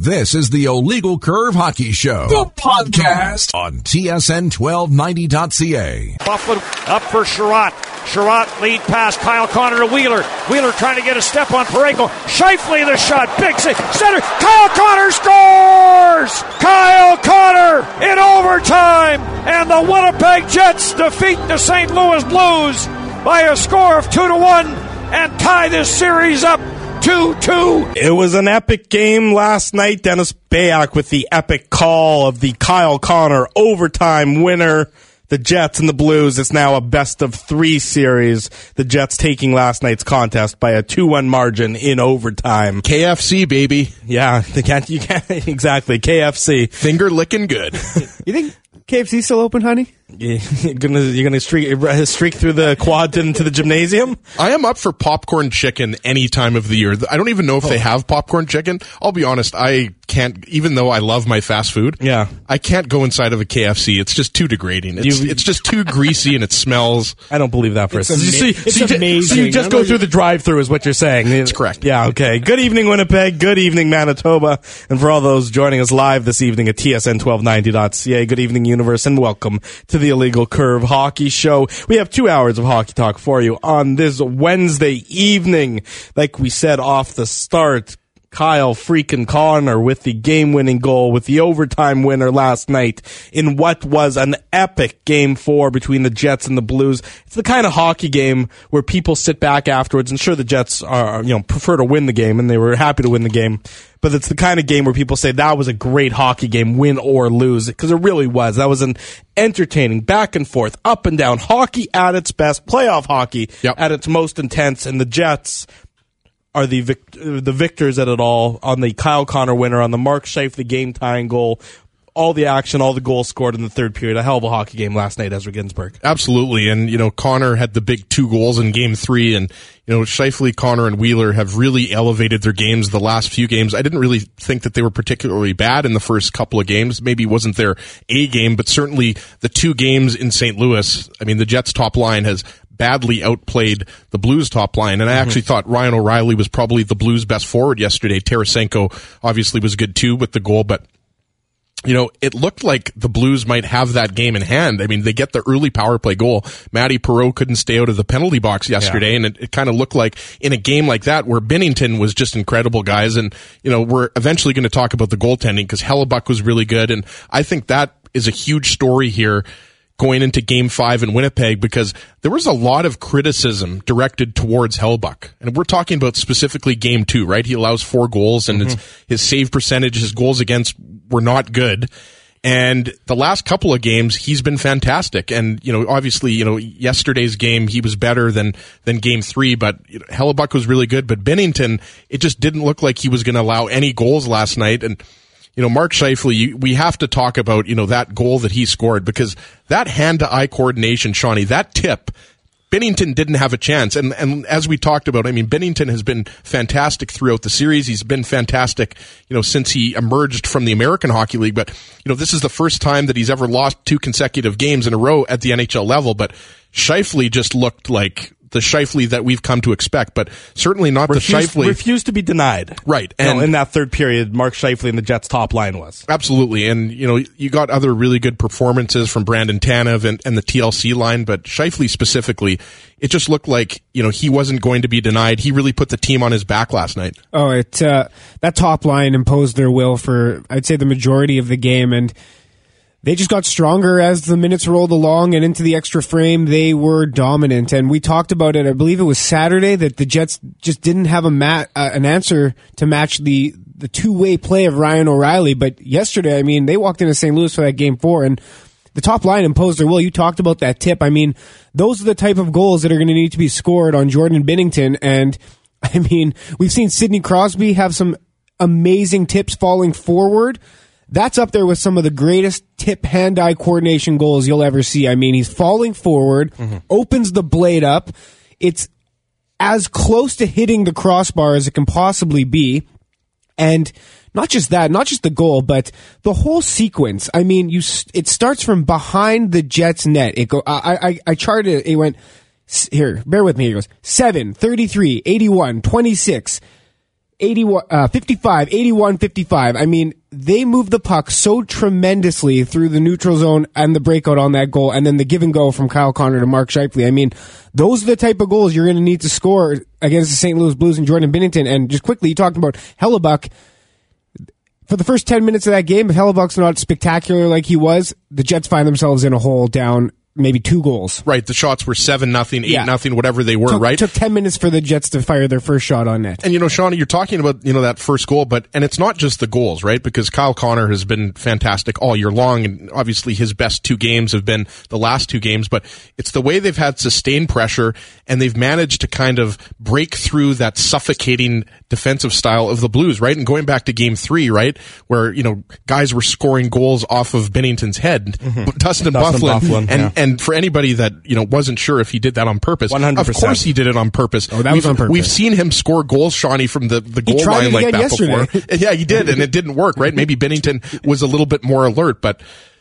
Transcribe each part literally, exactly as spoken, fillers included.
This is the Illegal Curve Hockey Show, the podcast on T S N twelve ninety dot C A. Buffalo up for Sherratt. Sherratt lead pass. Kyle Connor to Wheeler. Wheeler trying to get a step on Parayko. Scheifele the shot. Big save. Center. Kyle Connor scores! Kyle Connor in overtime. And the Winnipeg Jets defeat the Saint Louis Blues by a score of two to one and tie this series up two two. It was an epic game last night. Dennis Bayak with the epic call of the Kyle Connor overtime winner. The Jets and the Blues. It's now a best of three series. The Jets taking last night's contest by a two one margin in overtime. K F C, baby. Yeah, they can't, you can't, exactly. K F C. Finger licking good. You think K F C's still open, honey? Yeah, you're gonna you're gonna streak streak through the quad into the gymnasium? I am up for popcorn chicken any time of the year. I don't even know if oh. they have popcorn chicken. I'll be honest, I can't, even though I love my fast food, yeah, I can't go inside of a K F C. It's just too degrading. It's, it's just too greasy and it smells. I don't believe that for it's a second. ama- so, it's so, amazing. So you just go through the drive-through is what you're saying. That's correct. Yeah, okay. Good evening, Winnipeg. Good evening, Manitoba. And for all those joining us live this evening at T S N twelve ninety dot C A, good evening, universe, and welcome to the Illegal Curve Hockey Show. We have two hours of hockey talk for you on this Wednesday evening. Like we said off the start, Kyle freaking Connor with the game-winning goal, with the overtime winner last night in what was an epic game four between the Jets and the Blues. It's the kind of hockey game where people sit back afterwards, and sure, the Jets are, you know, prefer to win the game, and they were happy to win the game. But it's the kind of game where people say that was a great hockey game, win or lose, because it really was. That was an entertaining, back and forth, up and down hockey at its best, playoff hockey yep. at its most intense, and the Jets are the vict- the victors at it all on the Kyle Connor winner, on the Mark Scheifele game-tying goal, all the action, all the goals scored in the third period. A hell of a hockey game last night, Ezra Ginsburg. Absolutely, and you know, Connor had the big two goals in game three, and you know, Scheifele, Connor, and Wheeler have really elevated their games the last few games. I didn't really think that they were particularly bad in the first couple of games. Maybe it wasn't their A game, but certainly the two games in Saint Louis, I mean, the Jets' top line has badly outplayed the Blues top line. And I actually mm-hmm. thought Ryan O'Reilly was probably the Blues' best forward yesterday. Tarasenko obviously was good too with the goal, but you know, it looked like the Blues might have that game in hand. I mean, they get the early power play goal. Matty Perreault couldn't stay out of the penalty box yesterday, yeah. and it, it kind of looked like in a game like that where Binnington was just incredible, guys. And, you know, we're eventually going to talk about the goaltending because Hellebuyck was really good, and I think that is a huge story here going into game five in Winnipeg, because there was a lot of criticism directed towards Hellebuyck. And we're talking about specifically game two, right? He allows four goals, and mm-hmm. it's, his save percentage, his goals against were not good. And the last couple of games, he's been fantastic. And, you know, obviously, you know, yesterday's game, he was better than, than game three, but you know, Hellebuyck was really good. But Binnington, it just didn't look like he was going to allow any goals last night. And, you know, Mark Scheifele, you, we have to talk about, you know, that goal that he scored, because that hand-to-eye coordination, Shawnee, that tip, Binnington didn't have a chance. And and as we talked about, I mean, Binnington has been fantastic throughout the series. He's been fantastic, you know, since he emerged from the American Hockey League. But, you know, this is the first time that he's ever lost two consecutive games in a row at the N H L level. But Scheifele just looked like the Scheifele that we've come to expect, but certainly not refused, the Scheifele. Refused to be denied. Right. And no, in that third period, Mark Scheifele and the Jets' top line was. Absolutely. And, you know, you got other really good performances from Brandon Tanev and, and the T L C line, but Scheifele specifically, it just looked like, you know, he wasn't going to be denied. He really put the team on his back last night. Oh, it, uh, that top line imposed their will for, I'd say, the majority of the game, and they just got stronger as the minutes rolled along, and into the extra frame, they were dominant. And we talked about it, I believe it was Saturday, that the Jets just didn't have a mat, uh, an answer to match the, the two-way play of Ryan O'Reilly. But yesterday, I mean, they walked into Saint Louis for that game four, and the top line imposed their will. You talked about that tip. I mean, those are the type of goals that are going to need to be scored on Jordan Binnington. And, I mean, we've seen Sidney Crosby have some amazing tips falling forward. That's up there with some of the greatest tip hand-eye coordination goals you'll ever see. I mean, he's falling forward, mm-hmm. opens the blade up. It's as close to hitting the crossbar as it can possibly be. And not just that, not just the goal, but the whole sequence. I mean, you it starts from behind the Jets' net. It go. I I, I charted it. It went, here, bear with me. It goes seven, thirty-three, eighty-one, twenty-six. eighty, uh, fifty-five, eighty-one, fifty-five. I mean, they moved the puck so tremendously through the neutral zone and the breakout on that goal, and then the give and go from Kyle Connor to Mark Scheifele. I mean, those are the type of goals you're going to need to score against the Saint Louis Blues and Jordan Binnington. And just quickly, you talked about Hellebuyck. For the first ten minutes of that game, if Hellebuck's not spectacular like he was, the Jets find themselves in a hole down maybe two goals. Right. The shots were seven nothing, eight Yeah. nothing, whatever they were, Took, right? took ten minutes for the Jets to fire their first shot on net. And, you know, Shawnee, you're talking about, you know, that first goal, but, and it's not just the goals, right? Because Kyle Connor has been fantastic all year long, and obviously his best two games have been the last two games, but it's the way they've had sustained pressure, and they've managed to kind of break through that suffocating defensive style of the Blues, right? And going back to game three, right? Where, you know, guys were scoring goals off of Binnington's head, mm-hmm. Dustin, Dustin Byfuglien, Byfuglien, and, yeah. and for anybody that, you know, wasn't sure if he did that on purpose. one hundred percent. Of course he did it on purpose. Oh, that we've, was on purpose. We've seen him score goals, Shawnee, from the, the goal tried line it like again that yesterday. before. Yeah, he did, and it didn't work, right? Maybe Binnington was a little bit more alert, but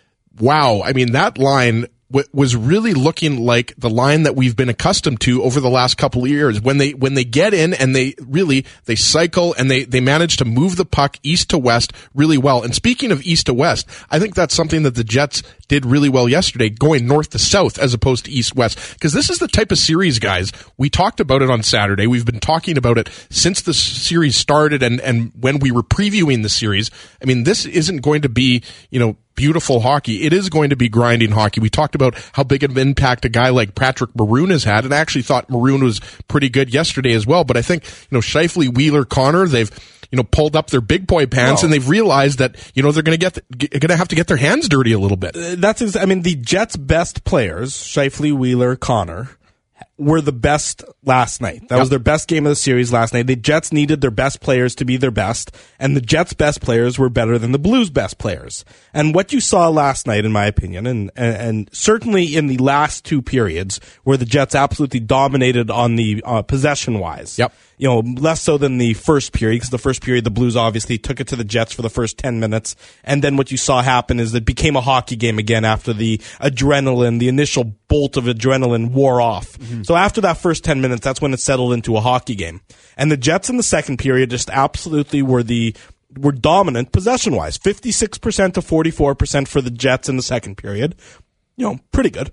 wow, I mean, that line w- was really looking like the line that we've been accustomed to over the last couple of years. When they when they get in and they really they cycle and they they manage to move the puck east to west really well. And speaking of east to west, I think that's something that the Jets did really well yesterday, going north to south as opposed to east west. Because this is the type of series, guys. We talked about it on Saturday. We've been talking about it since the series started and and when we were previewing the series. I mean, this isn't going to be, you know, beautiful hockey. It is going to be grinding hockey. We talked about how big of an impact a guy like Patrick Maroon has had, and I actually thought Maroon was pretty good yesterday as well. But I think, you know, Scheifele, Wheeler, Connor, they've, you know, pulled up their big boy pants, Whoa. and they've realized that, you know, they're going to get, going to have to get their hands dirty a little bit. Uh, That's, ex- I mean, the Jets' best players, Scheifele, Wheeler, Connor, were the best last night. That Yep. was their best game of the series last night. The Jets needed their best players to be their best, and the Jets' best players were better than the Blues' best players. And what you saw last night, in my opinion, and, and, and certainly in the last two periods, where the Jets absolutely dominated on the uh, possession-wise. Yep. You know, less so than the first period, because the first period, the Blues obviously took it to the Jets for the first ten minutes. And then what you saw happen is it became a hockey game again after the adrenaline, the initial bolt of adrenaline wore off. Mm-hmm. So after that first ten minutes, that's when it settled into a hockey game. And the Jets in the second period just absolutely were the were dominant possession-wise. fifty-six percent to forty-four percent for the Jets in the second period. You know, pretty good.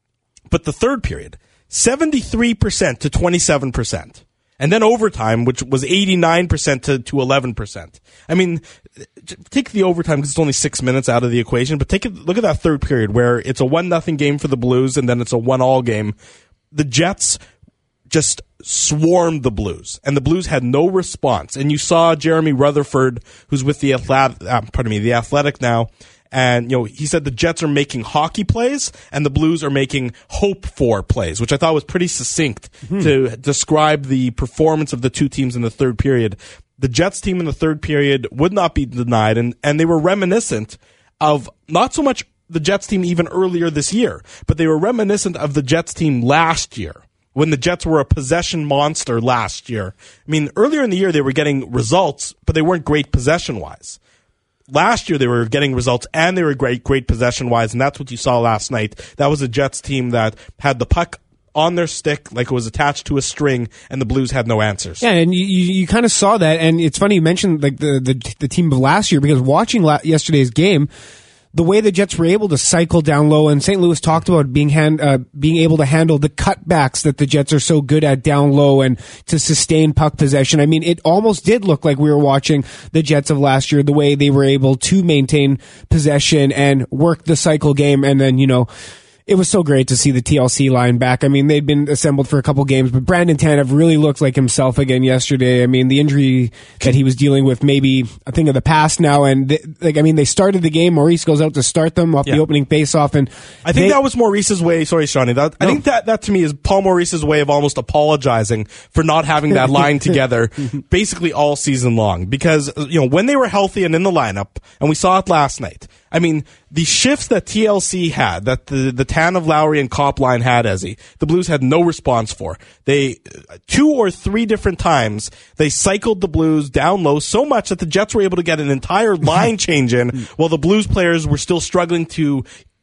But the third period, seventy-three percent to twenty-seven percent. And then overtime, which was eighty-nine percent to, to eleven percent. I mean, take the overtime because it's only six minutes out of the equation, but take a look at that third period where it's a one nothing game for the Blues and then it's a one all game. The Jets just swarmed the Blues, and the Blues had no response. And you saw Jeremy Rutherford, who's with the Athletic, uh, pardon me, the Athletic now, and, you know, he said the Jets are making hockey plays and the Blues are making hope for plays, which I thought was pretty succinct mm-hmm. to describe the performance of the two teams in the third period. The Jets team in the third period would not be denied, and, and they were reminiscent of not so much the Jets team even earlier this year, but they were reminiscent of the Jets team last year, when the Jets were a possession monster last year. I mean, earlier in the year they were getting results, but they weren't great possession-wise. Last year they were getting results and they were great, great possession-wise, and that's what you saw last night. That was a Jets team that had the puck on their stick like it was attached to a string, and the Blues had no answers. Yeah, and you, you, you kind of saw that, and it's funny you mentioned like the, the, the team of last year, because watching la- yesterday's game, the way the Jets were able to cycle down low, and Saint Louis talked about being hand, uh, being able to handle the cutbacks that the Jets are so good at down low and to sustain puck possession. I mean, it almost did look like we were watching the Jets of last year, the way they were able to maintain possession and work the cycle game, and then, you know, it was so great to see the T L C line back. I mean, they'd been assembled for a couple games, but Brandon Tanev really looked like himself again yesterday. I mean, the injury that he was dealing with, maybe a thing of the past now. And they, like, I mean, they started the game. Maurice goes out to start them off yeah. the opening faceoff, and I think they, that was Maurice's way. Sorry, Shawnee. That, I no. think that that to me is Paul Maurice's way of almost apologizing for not having that line together, basically all season long. Because, you know, when they were healthy and in the lineup, and we saw it last night. I mean, the shifts that T L C had, that the, the Tanev, Lowry, and Kopp line had, Ezzy, the Blues had no response for. They, two or three different times, they cycled the Blues down low so much that the Jets were able to get an entire line change in while the Blues players were still struggling to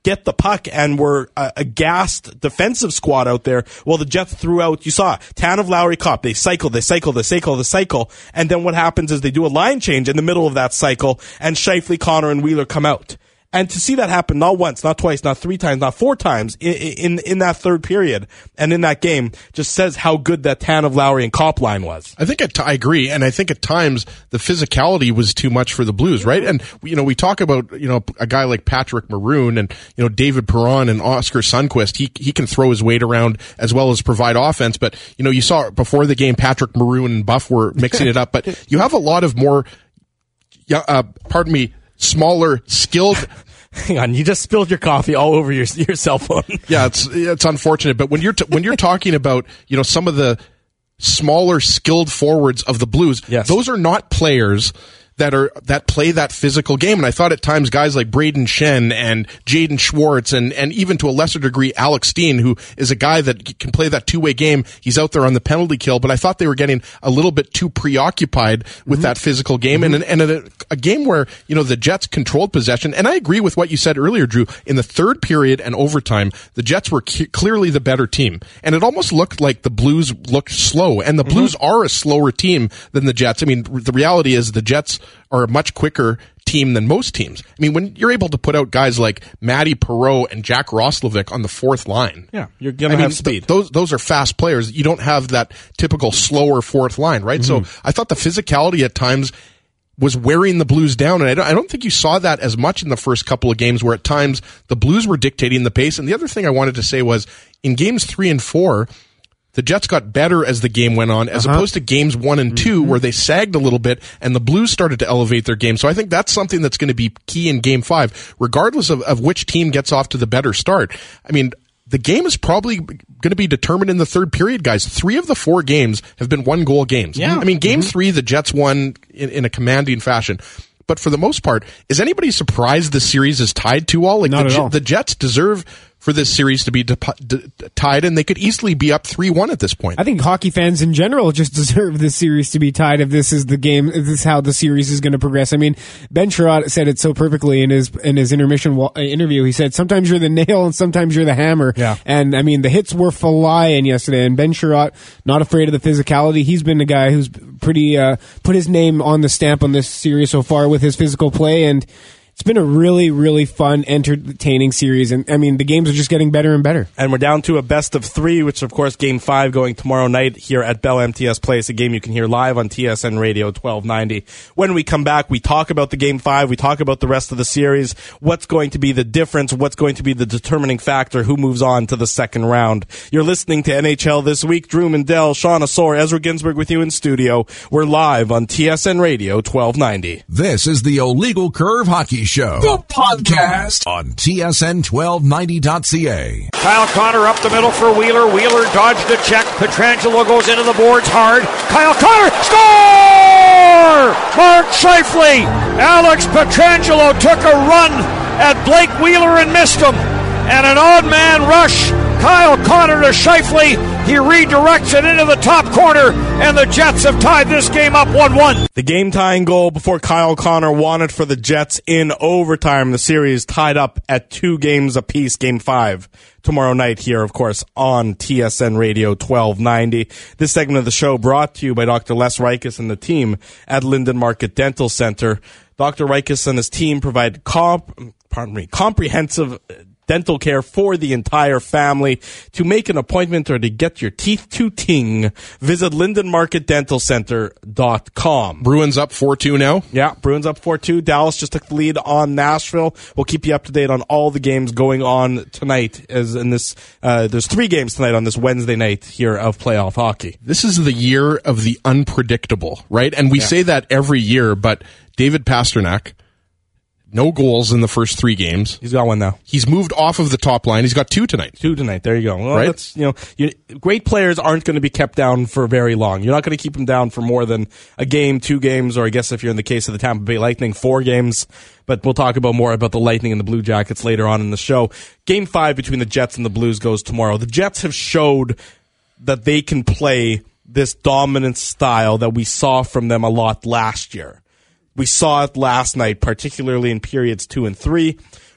get the puck and were a, a gassed defensive squad out there. Well, the Jets threw out, you saw, Tanev, Lowry, Copp. They cycle, they cycle, they cycle, they cycle. And then what happens is they do a line change in the middle of that cycle, and Scheifele, Connor, and Wheeler come out. And to see that happen not once, not twice, not three times, not four times in in, in that third period and in that game just says how good that Tanev, Lowry, and Copp line was. I think at, I agree, and I think at times the physicality was too much for the Blues, right? And you know, we talk about you know a guy like Patrick Maroon and you know David Perron and Oscar Sundqvist. He he can throw his weight around as well as provide offense. But you know, you saw before the game, Patrick Maroon and Buff were mixing it up. But you have a lot of more, uh, pardon me, smaller, skilled. Hang on, you just spilled your coffee all over your your cell phone. Yeah, it's it's unfortunate, but when you're t- when you're talking about you know some of the smaller, skilled forwards of the Blues, yes. those are not players that are that play that physical game. And I thought at times guys like Braden Shen and Jaden Schwartz and and even to a lesser degree Alex Steen, who is a guy that can play that two-way game. He's out there on the penalty kill, but I thought they were getting a little bit too preoccupied with mm-hmm. that physical game mm-hmm. and and a, a game where, you know, the Jets controlled possession. And I agree with what you said earlier, Drew. In the third period and overtime, the Jets were c- clearly the better team. And it almost looked like the Blues looked slow. And the mm-hmm. Blues are a slower team than the Jets. I mean, the reality is the Jets are a much quicker team than most teams. I mean, when you're able to put out guys like Matty Perreault and Jack Roslovic on the fourth line, yeah, you're gonna I have mean, speed. Th- those those are fast players. You don't have that typical slower fourth line, right? Mm-hmm. So I thought the physicality at times was wearing the Blues down, and I don't, I don't think you saw that as much in the first couple of games, where at times the Blues were dictating the pace. And the other thing I wanted to say was in games three and four, the Jets got better as the game went on, as uh-huh. opposed to games one and two, mm-hmm. where they sagged a little bit and the Blues started to elevate their game. So I think that's something that's going to be key in game five, regardless of, of which team gets off to the better start. I mean, the game is probably going to be determined in the third period, guys. Three of the four games have been one-goal games. Yeah. I mean, game mm-hmm. three, the Jets won in, in a commanding fashion. But for the most part, is anybody surprised the series is tied two all? Like Not the, at all. the Jets deserve for this series to be de- de- tied, and they could easily be up three one at this point. I think hockey fans in general just deserve this series to be tied if this is the game, if this is how the series is going to progress. I mean, Ben Sherratt said it so perfectly in his in his intermission wa- interview. He said, sometimes you're the nail and sometimes you're the hammer. Yeah. And I mean, the hits were flying yesterday, and Ben Sherratt, not afraid of the physicality. He's been the guy who's pretty, uh, put his name on the stamp on this series so far with his physical play, and it's been a really, really fun, entertaining series. And, I mean, the games are just getting better and better. And we're down to a best of three, which, of course, Game five going tomorrow night here at Bell M T S Place, a game you can hear live on T S N Radio twelve ninety. When we come back, we talk about the Game five. We talk about the rest of the series, what's going to be the difference, what's going to be the determining factor, who moves on to the second round. You're listening to N H L This Week. Drew Mandel, Sean Asor, Ezra Ginsberg with you in studio. We're live on T S N Radio twelve ninety. This is the Illegal Curve Hockey Show, the podcast on T S N twelve ninety dot C A. Kyle Connor up the middle for Wheeler. Wheeler dodged a check. Pietrangelo goes into the boards hard. Kyle Connor, score! Mark Scheifele. Alex Pietrangelo took a run at Blake Wheeler and missed him. And an odd man rush. Kyle Connor to Scheifele. He redirects it into the top corner, and the Jets have tied this game up one one. The game-tying goal before Kyle Connor won it for the Jets in overtime. The series tied up at two games apiece, Game five. Tomorrow night here, of course, on T S N Radio twelve ninety. This segment of the show brought to you by Doctor Les Reiches and the team at Linden Market Dental Center. Doctor Reiches and his team provide comp- pardon me, comprehensive dental care for the entire family. To make an appointment or to get your teeth to ting, visit linden market dental center dot com. Bruins up four two now? Yeah, Bruins up four two. Dallas just took the lead on Nashville. We'll keep you up to date on all the games going on tonight. As in this, uh, there's three games tonight on this Wednesday night here of playoff hockey. This is the year of the unpredictable, right? And we Yeah. say that every year, but David Pastrnak, no goals in the first three games. He's got one now. He's moved off of the top line. He's got two tonight. Two tonight. There you go. Well, Right? that's, you know, you, great players aren't going to be kept down for very long. You're not going to keep them down for more than a game, two games, or I guess if you're in the case of the Tampa Bay Lightning, four games. But we'll talk about more about the Lightning and the Blue Jackets later on in the show. Game five between the Jets and the Blues goes tomorrow. The Jets have showed that they can play this dominant style that we saw from them a lot last year. We saw it last night, particularly in periods two and three,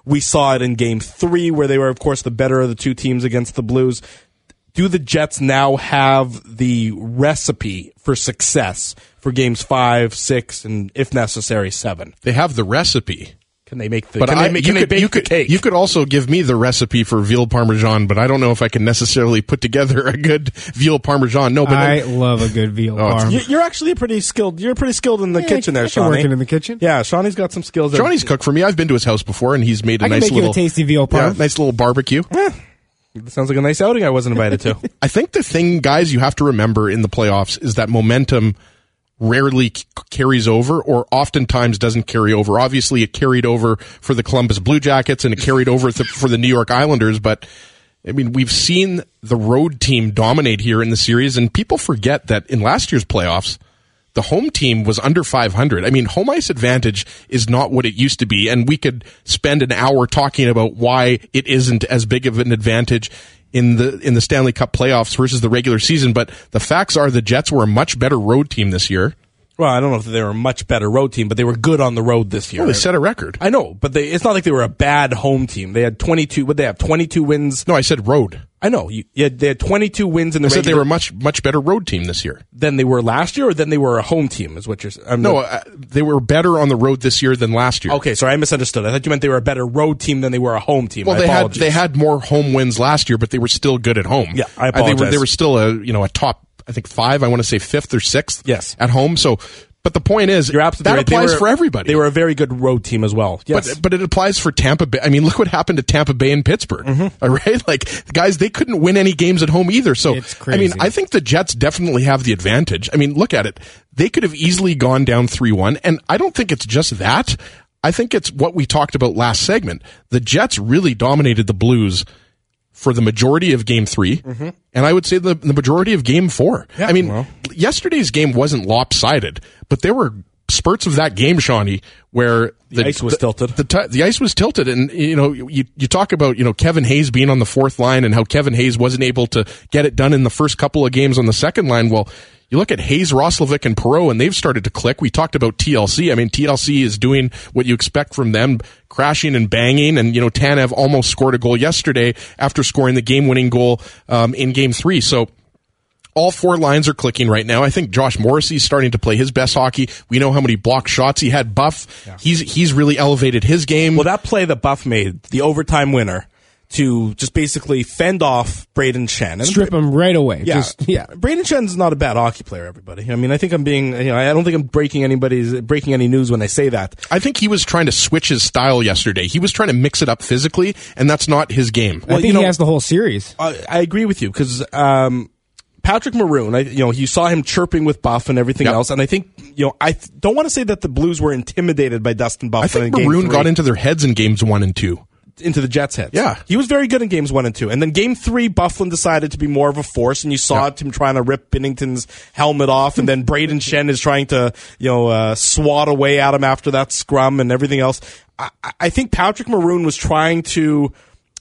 We saw it in game three where they were, of course, the better of the two teams against the Blues. Do the Jets now have the recipe for success for games five, six, and if necessary, seven? They have the recipe. Can they make the? But can I, they, make, you can they could, bake you the could, cake? You could also give me the recipe for veal parmesan, but I don't know if I can necessarily put together a good veal parmesan. No, but I then, love a good veal Oh, parm. You- You're actually pretty skilled. You're pretty skilled in the Yeah, kitchen there, I can Shawnee. working in the kitchen. Yeah, Shawnee's got some skills. there. Johnny's cooked for me. I've been to his house before, and he's made a I can nice make you little a tasty veal yeah, parm. nice little barbecue. That sounds like a nice outing I wasn't invited to. I think the thing, guys, you have to remember in the playoffs is that momentum rarely c- carries over, or oftentimes doesn't carry over. Obviously, it carried over for the Columbus Blue Jackets, and it carried over th- for the New York Islanders, but I mean, we've seen the road team dominate here in the series, and people forget that in last year's playoffs, the home team was under five hundred. I mean, home ice advantage is not what it used to be, and we could spend an hour talking about why it isn't as big of an advantage in the in the Stanley Cup playoffs versus the regular season. But the facts are the Jets were a much better road team this year. Well, I don't know if they were a much better road team, but they were good on the road this year. Well, they set a record. I know, but they, it's not like they were a bad home team. They had twenty-two. What they have? twenty-two wins. No, I said road. I know. You, you had, they had twenty-two wins in the. I said they regular- were a much much better road team this year. than they were last year, or than they were a home team. Is what you're saying? I'm No, not- uh, they were better on the road this year than last year. Okay, sorry, I misunderstood. I thought you meant they were a better road team than they were a home team. Well, My they had apologies. they had more home wins last year, but they were still good at home. Yeah, I Uh, they were apologize. they were still a you know a top I think five. I want to say fifth or sixth. Yes. at home. So, but the point is, You're absolutely that right. They applies were- for everybody. They were a very good road team as well. Yes. But but it applies for Tampa Bay. I mean, look what happened to Tampa Bay and Pittsburgh. Mm-hmm. All right, like guys, they couldn't win any games at home either. So It's I mean, crazy. I think the Jets definitely have the advantage. I mean, look at it; they could have easily gone down three one, and I don't think it's just that. I think it's what we talked about last segment. The Jets really dominated the Blues for the majority of game three, Mm-hmm. and I would say the, the majority of game four. I mean, well. yesterday's game wasn't lopsided, but there were spurts of that game, Shawnee, where The ice was tilted. The, t- the ice was tilted, and you know, you you talk about you know Kevin Hayes being on the fourth line and how Kevin Hayes wasn't able to get it done in the first couple of games on the second line. Well, you look at Hayes, Roslovic, and Perreault, and they've started to click. We talked about T L C. I mean, T L C is doing what you expect from them, crashing and banging. And, you know, Tanev almost scored a goal yesterday after scoring the game-winning goal um, in Game three. So all four lines are clicking right now. I think Josh Morrissey's starting to play his best hockey. We know how many block shots he had. Buff, yeah. he's he's really elevated his game. Well, that play that Buff made, the overtime winner, to just basically fend off Braden Shen. And Strip him right away. Yeah, Just, yeah. Braden Shen's not a bad hockey player. Everybody. I mean, I think I'm being. You know, I don't think I'm breaking anybody's breaking any news when I say that. I think he was trying to switch his style yesterday. He was trying to mix it up physically, and that's not his game. I think you know, he has the whole series. I, I agree with you because. Um, Patrick Maroon, I, you know, you saw him chirping with Buff and everything yep. else, and I think, you know, I th- don't want to say that the Blues were intimidated by Dustin Buff. I think in game Maroon three. got into their heads in games one and two. Into the Jets' heads. Yeah. He was very good in games one and two. And then game three, Bufflin decided to be more of a force, and you saw yeah. him trying to rip Binnington's helmet off, and then Braden Shen is trying to, you know, uh, swat away at him after that scrum and everything else. I, I think Patrick Maroon was trying to,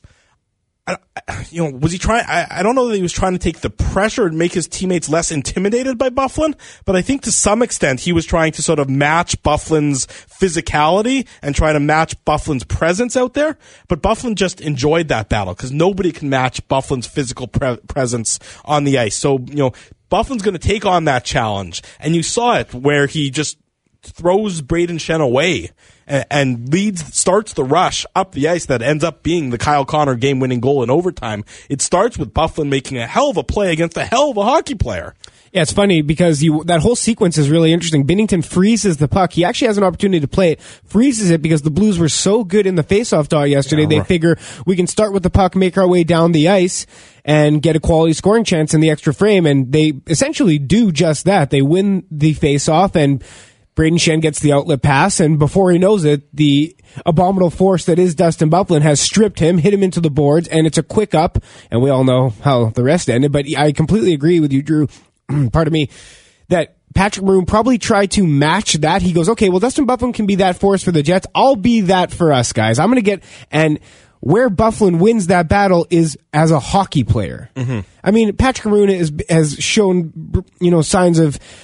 I, you know, was he trying, I, I don't know that he was trying to take the pressure and make his teammates less intimidated by Bufflin, but I think to some extent he was trying to sort of match Bufflin's physicality and try to match Bufflin's presence out there. But Bufflin just enjoyed that battle because nobody can match Bufflin's physical pre- presence on the ice. So, you know, Bufflin's going to take on that challenge. And you saw it where he just throws Braden Shen away and, and leads, starts the rush up the ice that ends up being the Kyle Connor game-winning goal in overtime. It starts with Bufflin making a hell of a play against a hell of a hockey player. Yeah, it's funny because you, that whole sequence is really interesting. Binnington freezes the puck. He actually has an opportunity to play it, freezes it because the Blues were so good in the faceoff dot yesterday. Yeah, they right. figure we can start with the puck, make our way down the ice, and get a quality scoring chance in the extra frame. And they essentially do just that. They win the faceoff, and Braden Shen gets the outlet pass, and before he knows it, the abominable force that is Dustin Bufflin has stripped him, hit him into the boards, and it's a quick up, and we all know how the rest ended. But I completely agree with you, Drew. Pardon me, that Patrick Maroon probably tried to match that. He goes, okay, well, Dustin Bufflin can be that force for the Jets. I'll be that for us, guys. I'm going to get, and where Bufflin wins that battle is as a hockey player. Mm-hmm. I mean, Patrick Maroon is, has shown, you know, signs of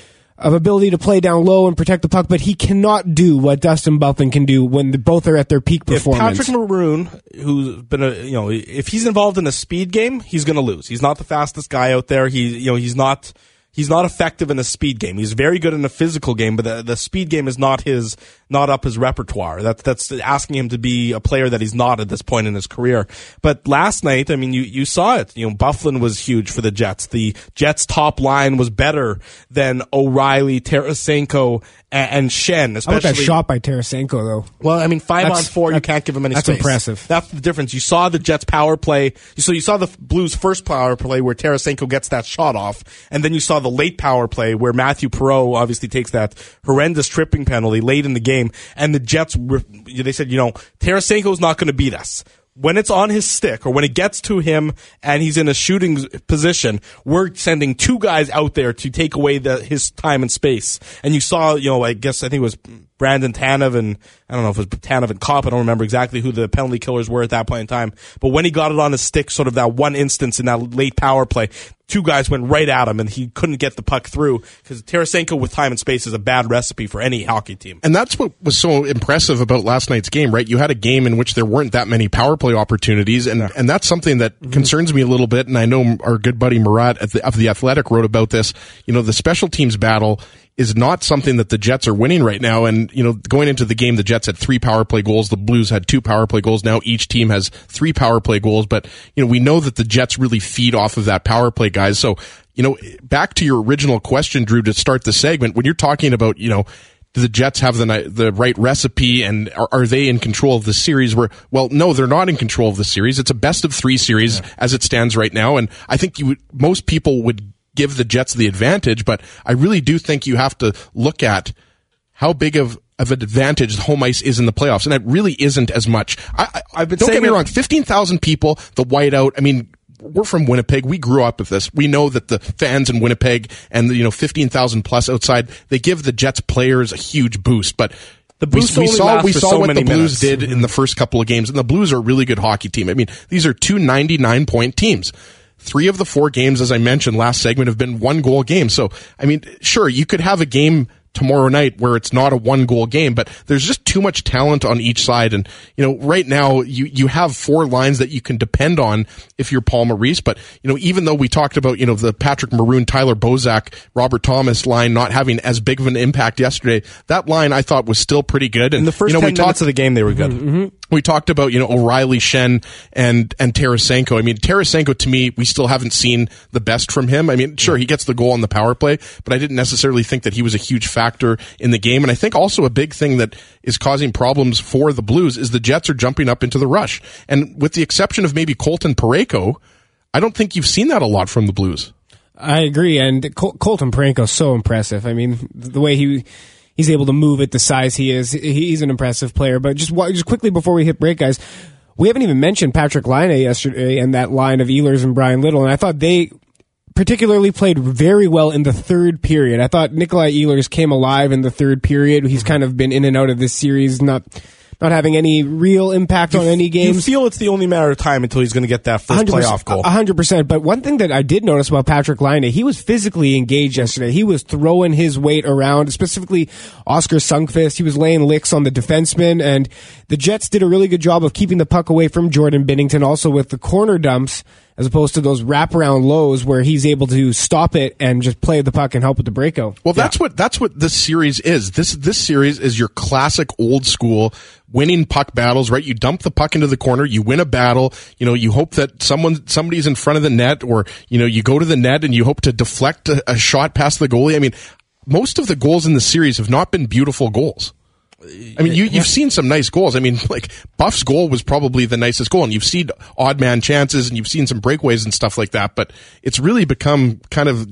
of ability to play down low and protect the puck, but he cannot do what Dustin Byfuglien can do when the, both are at their peak performance. If Patrick Maroon, who's been a, you know, if he's involved in a speed game, he's going to lose. He's not the fastest guy out there. He, you know, he's not, he's not effective in a speed game. He's very good in a physical game, but the, the speed game is not his, not up his repertoire. That's, that's asking him to be a player that he's not at this point in his career. But last night, I mean, you, you saw it. You know, Byfuglien was huge for the Jets. The Jets' top line was better than O'Reilly, Tarasenko, and, and Schenn, especially. How about that shot by Tarasenko, though? Well, I mean, five That's- on four, you that- can't give him any that's space. impressive. That's the difference. You saw the Jets' power play. So you saw the Blues' first power play where Tarasenko gets that shot off, and then you saw the late power play where Matthew Perreault obviously takes that horrendous tripping penalty late in the game, and the Jets, they said, you know, Tarasenko's not going to beat us. When it's on his stick or when it gets to him and he's in a shooting position, we're sending two guys out there to take away the, his time and space. And you saw, you know, I guess, I think it was Brandon Tanev and, I don't know if it was Tanev and Kopp, I don't remember exactly who the penalty killers were at that point in time. But when he got it on his stick, sort of that one instance in that late power play, two guys went right at him and he couldn't get the puck through because Tarasenko with time and space is a bad recipe for any hockey team. And that's what was so impressive about last night's game, right? You had a game in which there weren't that many power play opportunities, and, and that's something that mm-hmm. concerns me a little bit, and I know our good buddy Murat at the, of The Athletic wrote about this. You know, the special teams battle is not something that the Jets are winning right now, and, you know, going into the game, the Jets had three power play goals, the Blues had two power play goals. Now each team has three power play goals, but, you know, we know that the Jets really feed off of that power play, guys. So, you know, back to your original question, Drew, to start the segment, when you're talking about, you know, do the Jets have the the right recipe, and are, are they in control of the series? Where, well, no, they're not in control of the series. It's a best of three series yeah. as it stands right now, and I think you would, most people would give the Jets the advantage, but I really do think you have to look at how big of of an advantage home ice is in the playoffs, and it really isn't as much. I, I, I've been don't saying get me it- wrong, fifteen thousand people, the whiteout. I mean, we're from Winnipeg. We grew up with this. We know that the fans in Winnipeg and the, you know, fifteen thousand plus outside, they give the Jets players a huge boost, but The boost we, we only saw lasts we for saw so what the many Blues minutes. did in the first couple of games, and the Blues are a really good hockey team. I mean, these are two ninety-nine point teams. Three of the four games, as I mentioned last segment, have been one goal games. So, I mean, sure, you could have a game tomorrow night where it's not a one goal game, but there's just too much talent on each side. And, you know, right now you, you have four lines that you can depend on if you're Paul Maurice. But, you know, even though we talked about, you know, the Patrick Maroon, Tyler Bozak, Robert Thomas line not having as big of an impact yesterday, that line I thought was still pretty good. And In the first you know, ten we minutes talked, of the game, they were good. Mm-hmm. we talked about, you know, O'Reilly, Schenn, and, and Tarasenko. I mean, Tarasenko, to me, we still haven't seen the best from him. I mean, sure, he gets the goal on the power play, but I didn't necessarily think that he was a huge factor in the game. And I think also a big thing that is causing problems for the Blues is the Jets are jumping up into the rush. And with the exception of maybe Colton Parayko, I don't think you've seen that a lot from the Blues. I agree, and Col- Colton Parayko is so impressive. I mean, the way he he's able to move at the size he is, he's an impressive player. But just just quickly before we hit break, guys, we haven't even mentioned Patrick Laine yesterday and that line of Ehlers and Brian Little, and I thought they particularly played very well in the third period. I thought Nikolai Ehlers came alive in the third period. He's kind of been in and out of this series, not not having any real impact on any games. You feel it's the only matter of time until he's going to get that first playoff goal. one hundred percent. But one thing that I did notice about Patrick Laine, he was physically engaged yesterday. He was throwing his weight around, specifically Oscar Sundqvist. He was laying licks on the defenseman, and the Jets did a really good job of keeping the puck away from Jordan Binnington, also with the corner dumps, as opposed to those wraparound lows where he's able to stop it and just play the puck and help with the breakout. Well, that's yeah. what that's what this series is. This this series is your classic old school winning puck battles, right? You dump the puck into the corner, you win a battle, you know, you hope that someone somebody's in front of the net, or, you know, you go to the net and you hope to deflect a, a shot past the goalie. I mean, most of the goals in the series have not been beautiful goals. I mean, you, you've seen some nice goals. I mean, like, Buff's goal was probably the nicest goal, and you've seen odd man chances, and you've seen some breakaways and stuff like that, but it's really become kind of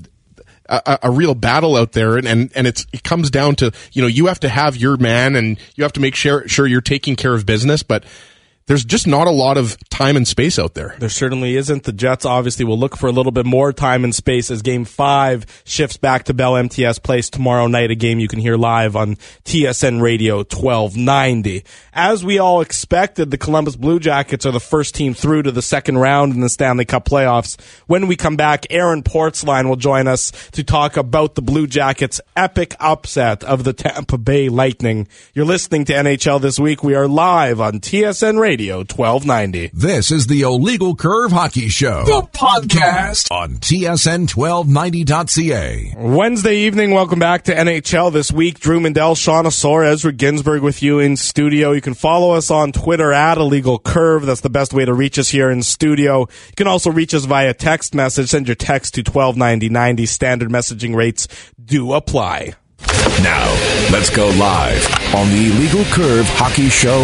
a, a real battle out there, and, and, and it's, it comes down to, you know, you have to have your man, and you have to make sure, sure you're taking care of business, but there's just not a lot of time and space out there. There certainly isn't. The Jets obviously will look for a little bit more time and space as Game five shifts back to Bell M T S Place tomorrow night, a game you can hear live on T S N Radio twelve ninety. As we all expected, the Columbus Blue Jackets are the first team through to the second round in the Stanley Cup playoffs. When we come back, Aaron Portzline will join us to talk about the Blue Jackets' epic upset of the Tampa Bay Lightning. You're listening to N H L This Week. We are live on T S N Radio twelve ninety. This is the Illegal Curve Hockey Show, the podcast on T S N twelve ninety dot C A. Wednesday evening, welcome back to N H L This Week. Drew Mindell, Sean Asor, Ezra Ginsberg with you in studio. You can follow us on Twitter at Illegal Curve. That's the best way to reach us here in studio. You can also reach us via text message. Send your text to twelve ninety ninety. Standard messaging rates do apply. Now, let's go live on the Illegal Curve Hockey Show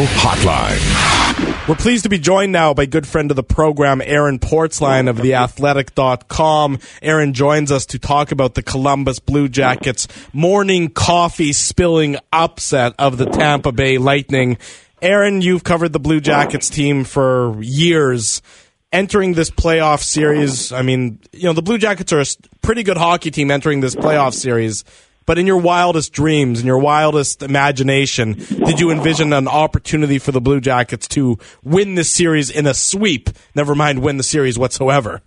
hotline. We're pleased to be joined now by good friend of the program, Aaron Portzline of the athletic dot com. Aaron joins us to talk about the Columbus Blue Jackets' morning coffee spilling upset of the Tampa Bay Lightning. Aaron, you've covered the Blue Jackets team for years. Entering this playoff series, I mean, you know, the Blue Jackets are a pretty good hockey team entering this playoff series. But in your wildest dreams, in your wildest imagination, did you envision an opportunity for the Blue Jackets to win this series in a sweep, never mind win the series whatsoever?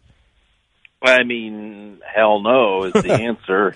I mean, hell no is the answer.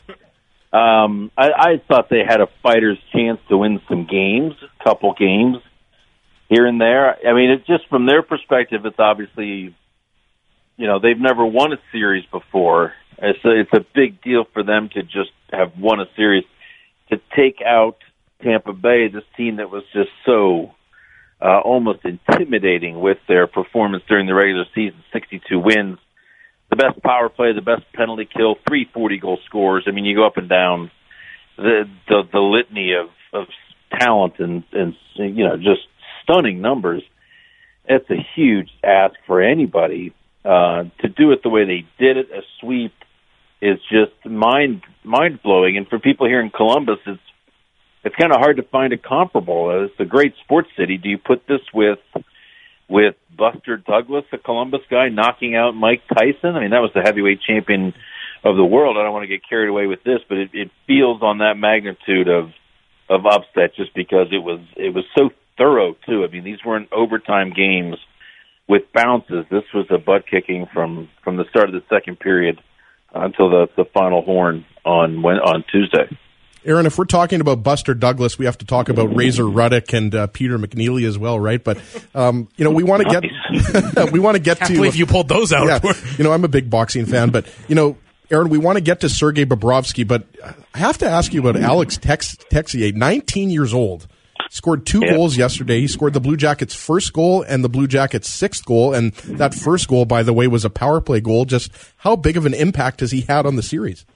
Um, I, I thought they had a fighter's chance to win some games, a couple games here and there. I mean, it's just from their perspective, it's obviously, you know, they've never won a series before. It's a, it's a big deal for them to just have won a series, to take out Tampa Bay, this team that was just so uh, almost intimidating with their performance during the regular season, sixty-two wins, the best power play, the best penalty kill, three forty-goal scorers. I mean, you go up and down the the, the litany of, of talent and, and, you know, just stunning numbers. It's a huge ask for anybody. Uh, to do it the way they did it, a sweep, is just mind mind blowing. And for people here in Columbus, it's it's kind of hard to find a comparable. It's a great sports city. Do you put this with with Buster Douglas, a Columbus guy, knocking out Mike Tyson? I mean, that was the heavyweight champion of the world. I don't want to get carried away with this, but it, it feels on that magnitude of of upset, just because it was it was so thorough too. I mean, these weren't overtime games with bounces. This was a butt kicking from from the start of the second period until the, the final horn on when, on Tuesday. Aaron, if we're talking about Buster Douglas, we have to talk about Razor Ruddock and uh, Peter McNeely as well, right? But um, you know, we want to get we want to get Can't to. believe you pulled those out. Yeah, you know, I'm a big boxing fan, but you know, Aaron, we want to get to Sergei Bobrovsky, but I have to ask you about Alex Tex- Texier, nineteen years old. Scored two yeah. goals yesterday. He scored the Blue Jackets' first goal and the Blue Jackets' sixth goal. And that first goal, by the way, was a power play goal. Just how big of an impact has he had on the series?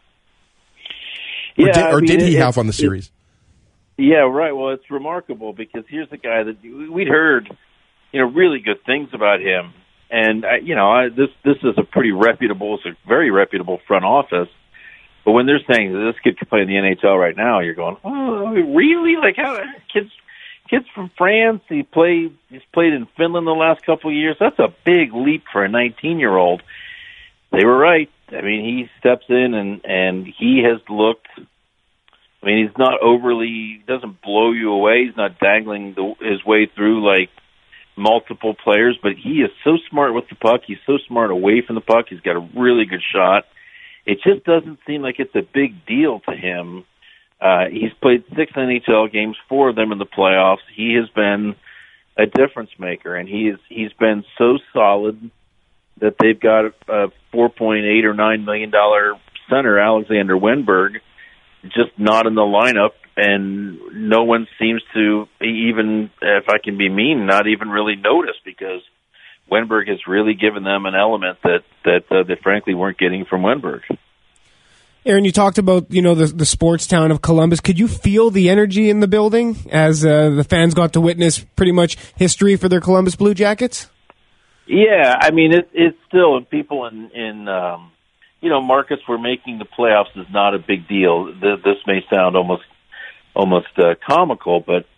Yeah, or did, or I mean, did he it, have on the series? It, yeah, right. Well, it's remarkable because here's a guy that we'd heard, you know, really good things about him. And, I, you know, I, this this is a pretty reputable, it's a very reputable front office. But when they're saying that this kid could play in the N H L right now, you're going, oh, really? Like, how kids, kids from France? He played. He's played in Finland the last couple of years. That's a big leap for a nineteen-year-old. They were right. I mean, he steps in and and he has looked. I mean, he's not overly. He doesn't blow you away. He's not dangling the, his way through like multiple players. But he is so smart with the puck. He's so smart away from the puck. He's got a really good shot. It just doesn't seem like it's a big deal to him. Uh, he's played six N H L games, four of them in the playoffs. He has been a difference maker, and he is, he's been so solid that they've got a four point eight or nine million dollars center, Alexander Wenberg, just not in the lineup, and no one seems to even, if I can be mean, not even really notice, because Wenberg has really given them an element that that uh, they frankly weren't getting from Wenberg. Aaron, you talked about, you know, the the sports town of Columbus. Could you feel the energy in the building as uh, the fans got to witness pretty much history for their Columbus Blue Jackets? Yeah, I mean, it, it's still, and people in, in um, you know, markets where making the playoffs is not a big deal. This may sound almost almost uh, comical, but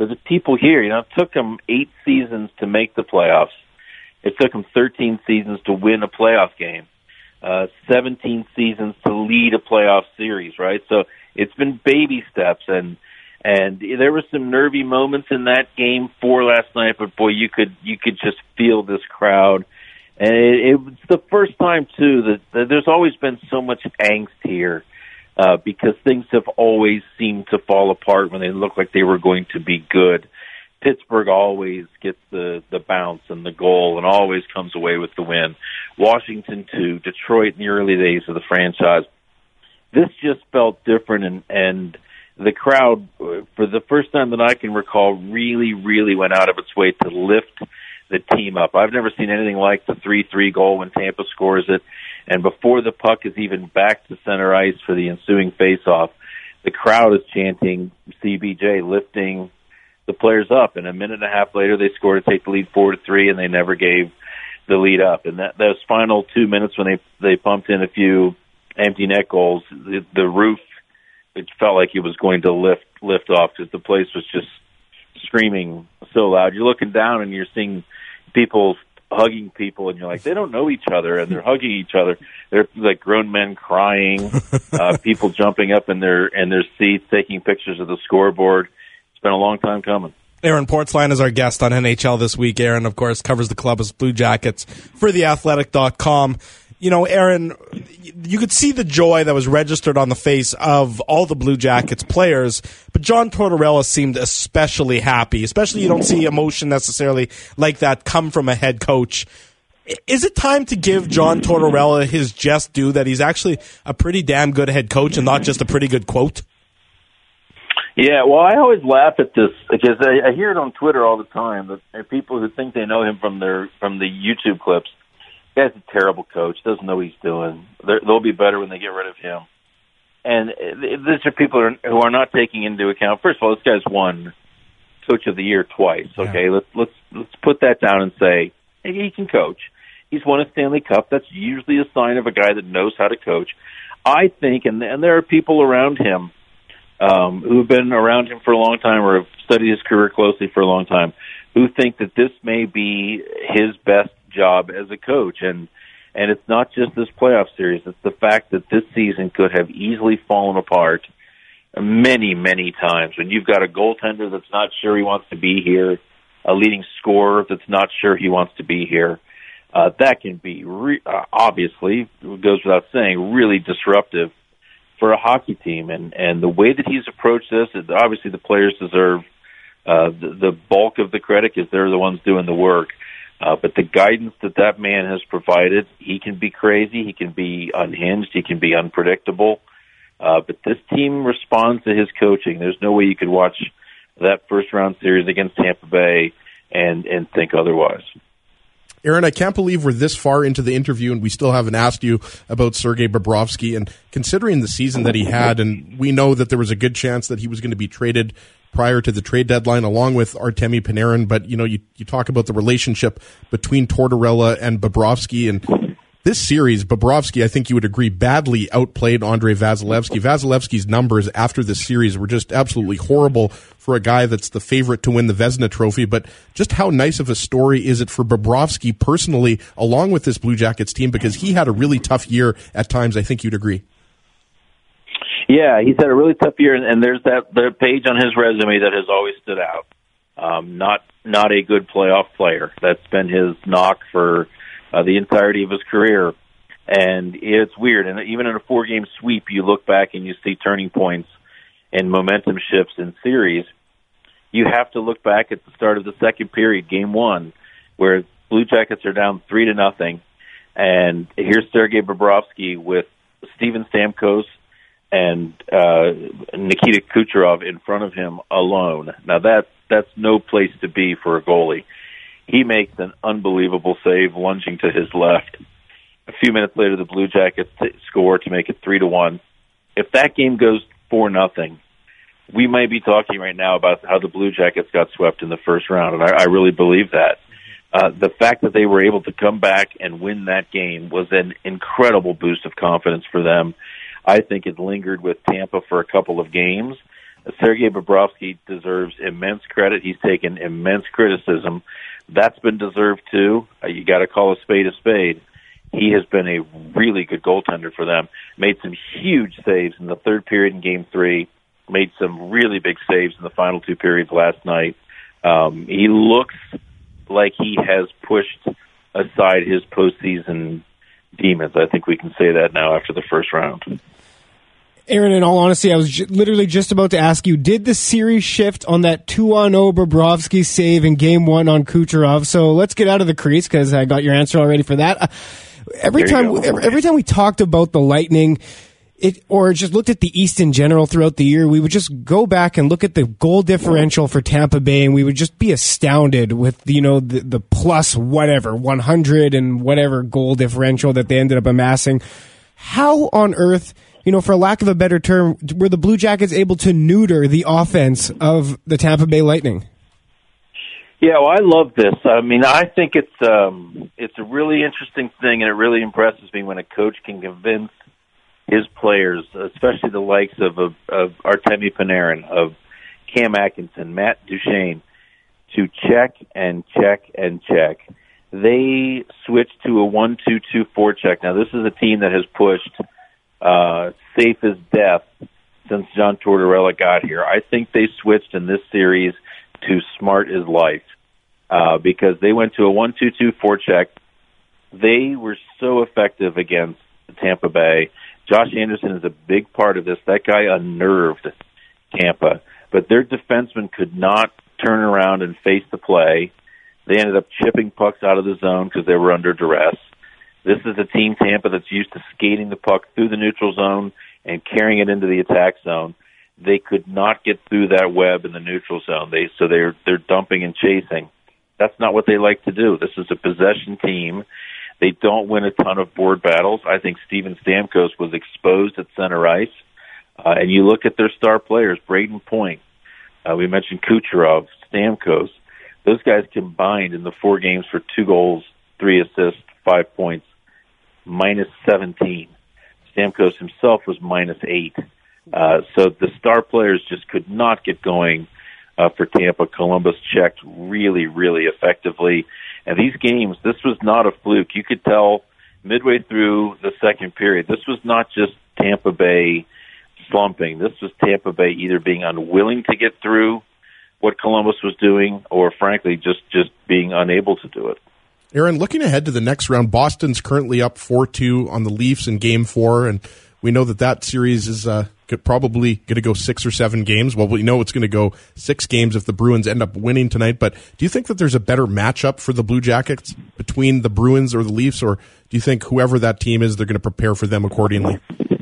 But the people here, you know, it took them eight seasons to make the playoffs. It took them thirteen seasons to win a playoff game, uh, seventeen seasons to lead a playoff series, right? So it's been baby steps, and and there were some nervy moments in that game four last night, but boy, you could you could just feel this crowd. And it, it was the first time, too, that, that there's always been so much angst here uh, because things have always seemed to fall apart when they look like they were going to be good. Pittsburgh always gets the, the bounce and the goal and always comes away with the win. Washington, too. Detroit in the early days of the franchise. This just felt different, and, and the crowd, for the first time that I can recall, really, really went out of its way to lift the team up. I've never seen anything like the three three goal when Tampa scores it, and before the puck is even back to center ice for the ensuing faceoff, the crowd is chanting C B J, lifting the players up, and a minute and a half later they scored to take the lead four to three, and they never gave the lead up. And that those final two minutes when they they pumped in a few empty net goals, the, the roof, it felt like it was going to lift lift off because the place was just screaming so loud. You're looking down and you're seeing people hugging people, and you're like, they don't know each other, and they're hugging each other. They're like grown men crying, uh, people jumping up in their in their seats, taking pictures of the scoreboard. It's been a long time coming. Aaron Portzline is our guest on N H L This Week. Aaron, of course, covers the Columbus Blue Jackets for the athletic dot com. You know, Aaron, you could see the joy that was registered on the face of all the Blue Jackets players, but John Tortorella seemed especially happy, especially you don't see emotion necessarily like that come from a head coach. Is it time to give John Tortorella his just due, that he's actually a pretty damn good head coach and not just a pretty good quote? Yeah, well, I always laugh at this because I, I hear it on Twitter all the time, that there are people who think they know him from their from the YouTube clips. The guy's a terrible coach, doesn't know what he's doing. They're, they'll be better when they get rid of him. And these are people who are, who are not taking into account, first of all, this guy's won Coach of the Year twice, okay? Yeah. Let's, let's, let's put that down and say, hey, he can coach. He's won a Stanley Cup. That's usually a sign of a guy that knows how to coach. I think, and, and there are people around him um, who have been around him for a long time or have studied his career closely for a long time who think that this may be his best job as a coach, and and it's not just this playoff series. It's the fact that this season could have easily fallen apart many, many times when you've got a goaltender that's not sure he wants to be here, a leading scorer that's not sure he wants to be here. Uh, that can be re- uh, obviously, it goes without saying, really disruptive for a hockey team. And and the way that he's approached this, is obviously the players deserve uh, the, the bulk of the credit because they're the ones doing the work. Uh, but the guidance that that man has provided, he can be crazy, he can be unhinged, he can be unpredictable. Uh, but this team responds to his coaching. There's no way you could watch that first-round series against Tampa Bay and, and think otherwise. Aaron, I can't believe we're this far into the interview and we still haven't asked you about Sergei Bobrovsky. And considering the season that he had, and we know that there was a good chance that he was going to be traded prior to the trade deadline, along with Artemi Panarin. But, you know, you, you talk about the relationship between Tortorella and Bobrovsky. And this series, Bobrovsky, I think you would agree, badly outplayed Andrei Vasilevsky. Vasilevsky's numbers after this series were just absolutely horrible for a guy that's the favorite to win the Vezina Trophy. But just how nice of a story is it for Bobrovsky personally, along with this Blue Jackets team, because he had a really tough year at times, I think you'd agree. Yeah, he's had a really tough year, and there's that the page on his resume that has always stood out. Um, not not a good playoff player. That's been his knock for uh, the entirety of his career. And it's weird. And even in a four-game sweep, you look back and you see turning points and momentum shifts in series. You have to look back at the start of the second period, game one, where Blue Jackets are down three to nothing. And here's Sergei Bobrovsky with Steven Stamkos and uh, Nikita Kucherov in front of him alone. Now, that, that's no place to be for a goalie. He makes an unbelievable save, lunging to his left. A few minutes later, the Blue Jackets t- score to make it three to one. If that game goes four nothing, we might be talking right now about how the Blue Jackets got swept in the first round, and I, I really believe that. Uh, the fact that they were able to come back and win that game was an incredible boost of confidence for them. I think it lingered with Tampa for a couple of games, Sergei Bobrovsky deserves immense credit. He's taken immense criticism. That's been deserved too. Uh, you got to call a spade a spade. He has been a really good goaltender for them. Made some huge saves in the third period in Game Three. Made some really big saves in the final two periods last night. Um, he looks like he has pushed aside his postseason demons. I think we can say that now after the first round. Aaron, in all honesty, I was j- literally just about to ask you, did the series shift on that two on oh Bobrovsky save in Game one on Kucherov? So let's get out of the crease, because I got your answer already for that. Uh, every time every, every time we talked about the Lightning, it or just looked at the East in general throughout the year, we would just go back and look at the goal differential for Tampa Bay, and we would just be astounded with, you know, the, the plus whatever, one hundred and whatever goal differential that they ended up amassing. How on earth, you know, for lack of a better term, were the Blue Jackets able to neuter the offense of the Tampa Bay Lightning? Yeah, well, I love this. I mean, I think it's um, it's a really interesting thing, and it really impresses me when a coach can convince his players, especially the likes of, of, of Artemi Panarin, of Cam Atkinson, Matt Duchene, to check and check and check. They switched to a one two two forecheck. Now, this is a team that has pushed uh, safe as death since John Tortorella got here. I think they switched in this series to smart as life uh, because they went to a one two two forecheck. They were so effective against Tampa Bay. Josh Anderson is a big part of this. That guy unnerved Tampa. But their defensemen could not turn around and face the play. They ended up chipping pucks out of the zone because they were under duress. This is a team, Tampa, that's used to skating the puck through the neutral zone and carrying it into the attack zone. They could not get through that web in the neutral zone. They so they're they're dumping and chasing. That's not what they like to do. This is a possession team. They don't win a ton of board battles. I think Steven Stamkos was exposed at center ice. Uh, and you look at their star players, Braden Point. Uh, we mentioned Kucherov, Stamkos. Those guys combined in the four games for two goals, three assists, five points, minus seventeen. Stamkos himself was minus eight. Uh, so the star players just could not get going uh, for Tampa. Columbus checked really, really effectively. And these games, this was not a fluke. You could tell midway through the second period, this was not just Tampa Bay slumping. This was Tampa Bay either being unwilling to get through what Columbus was doing or, frankly, just, just being unable to do it. Aaron, looking ahead to the next round, Boston's currently up four two on the Leafs in Game four, and we know that that series is uh, probably going to go six or seven games. Well, we know it's going to go six games if the Bruins end up winning tonight, but do you think that there's a better matchup for the Blue Jackets between the Bruins or the Leafs, or do you think whoever that team is, they're going to prepare for them accordingly?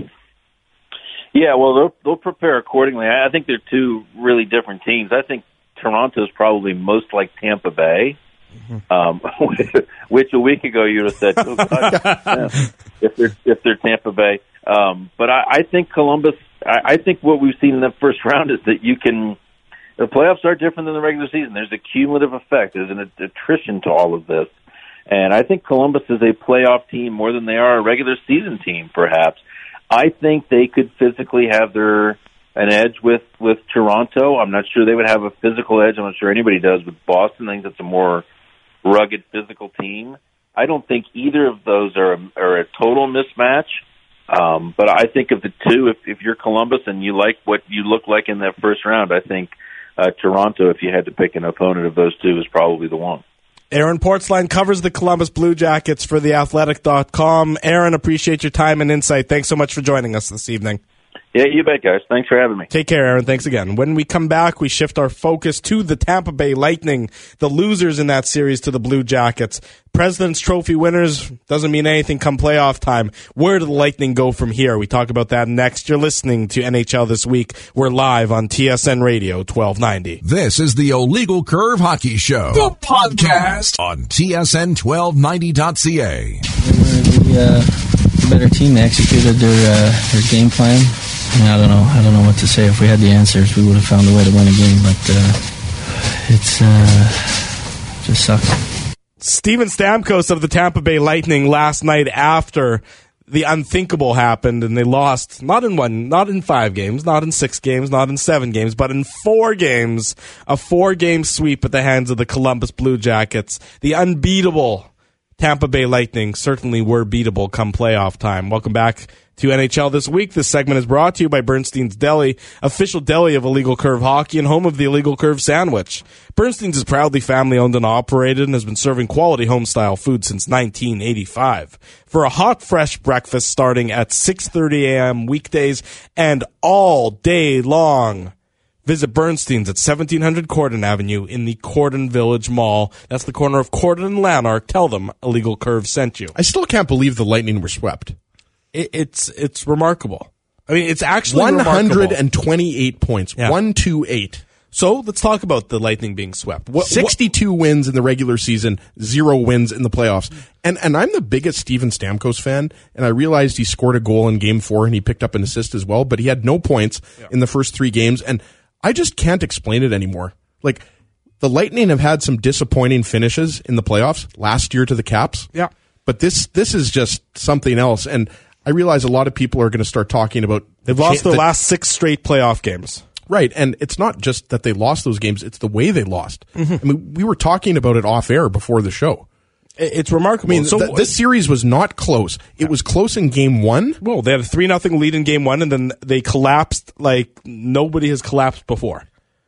Yeah, well, they'll, they'll prepare accordingly. I think they're two really different teams. I think Toronto's probably most like Tampa Bay. Mm-hmm. Um, which a week ago you would have said, oh, God, yeah, if they're if they're Tampa Bay. Um, but I, I think Columbus. I, I think what we've seen in the first round is that you can. The playoffs are different than the regular season. There's a cumulative effect. There's an attrition to all of this, and I think Columbus is a playoff team more than they are a regular season team. Perhaps I think they could physically have their an edge with with Toronto. I'm not sure they would have a physical edge. I'm not sure anybody does with Boston. I think that's a more rugged physical team. I don't think either of those are a, are a total mismatch. Um, but I think of the two, if, if you're Columbus and you like what you look like in that first round, I think uh, Toronto, if you had to pick an opponent of those two, is probably the one. Aaron Portzline covers the Columbus Blue Jackets for the athletic dot com. Aaron, appreciate your time and insight. Thanks so much for joining us this evening. Yeah, you bet, guys. Thanks for having me. Take care, Aaron. Thanks again. When we come back, we shift our focus to the Tampa Bay Lightning, the losers in that series to the Blue Jackets. President's Trophy winners doesn't mean anything come playoff time. Where do the Lightning go from here? We talk about that next. You're listening to N H L This Week. We're live on T S N Radio twelve ninety. This is the Illegal Curve Hockey Show, the podcast on T S N twelve ninety dot c a. They were the uh, better team. They executed their, uh, their game plan. I don't know. I don't know what to say. If we had the answers, we would have found a way to win a game. But uh, it's uh, just sucks. Steven Stamkos of the Tampa Bay Lightning last night after the unthinkable happened, and they lost not in one, not in five games, not in six games, not in seven games, but in four games. A four-game sweep at the hands of the Columbus Blue Jackets. The unbeatable Tampa Bay Lightning certainly were beatable come playoff time. Welcome back to N H L This Week. This segment is brought to you by Bernstein's Deli, official deli of Illegal Curve Hockey and home of the Illegal Curve Sandwich. Bernstein's is proudly family-owned and operated and has been serving quality home-style food since nineteen eighty-five. For a hot, fresh breakfast starting at six thirty a.m. weekdays and all day long, visit Bernstein's at seventeen hundred Cordon Avenue in the Cordon Village Mall. That's the corner of Cordon and Lanark. Tell them Illegal Curve sent you. I still can't believe the Lightning were swept. It, it's it's remarkable. I mean, it's actually one hundred remarkable. twenty-eight points. Yeah. one two eight. So let's talk about the Lightning being swept. What, sixty-two what? wins in the regular season, zero wins in the playoffs. And and I'm the biggest Steven Stamkos fan, and I realized he scored a goal in game four and he picked up an assist as well, but he had no points yeah. in the first three games, and I just can't explain it anymore. Like, the Lightning have had some disappointing finishes in the playoffs last year to the Caps. Yeah. But this this is just something else, and I realize a lot of people are going to start talking about they've the lost cha- their the, last six straight playoff games. Right, and it's not just that they lost those games, it's the way they lost. Mm-hmm. I mean, we were talking about it off air before the show. It's remarkable. I mean, so th- this series was not close. It yeah. was close in game one. Well, they had a three nothing lead in game one, and then they collapsed like nobody has collapsed before.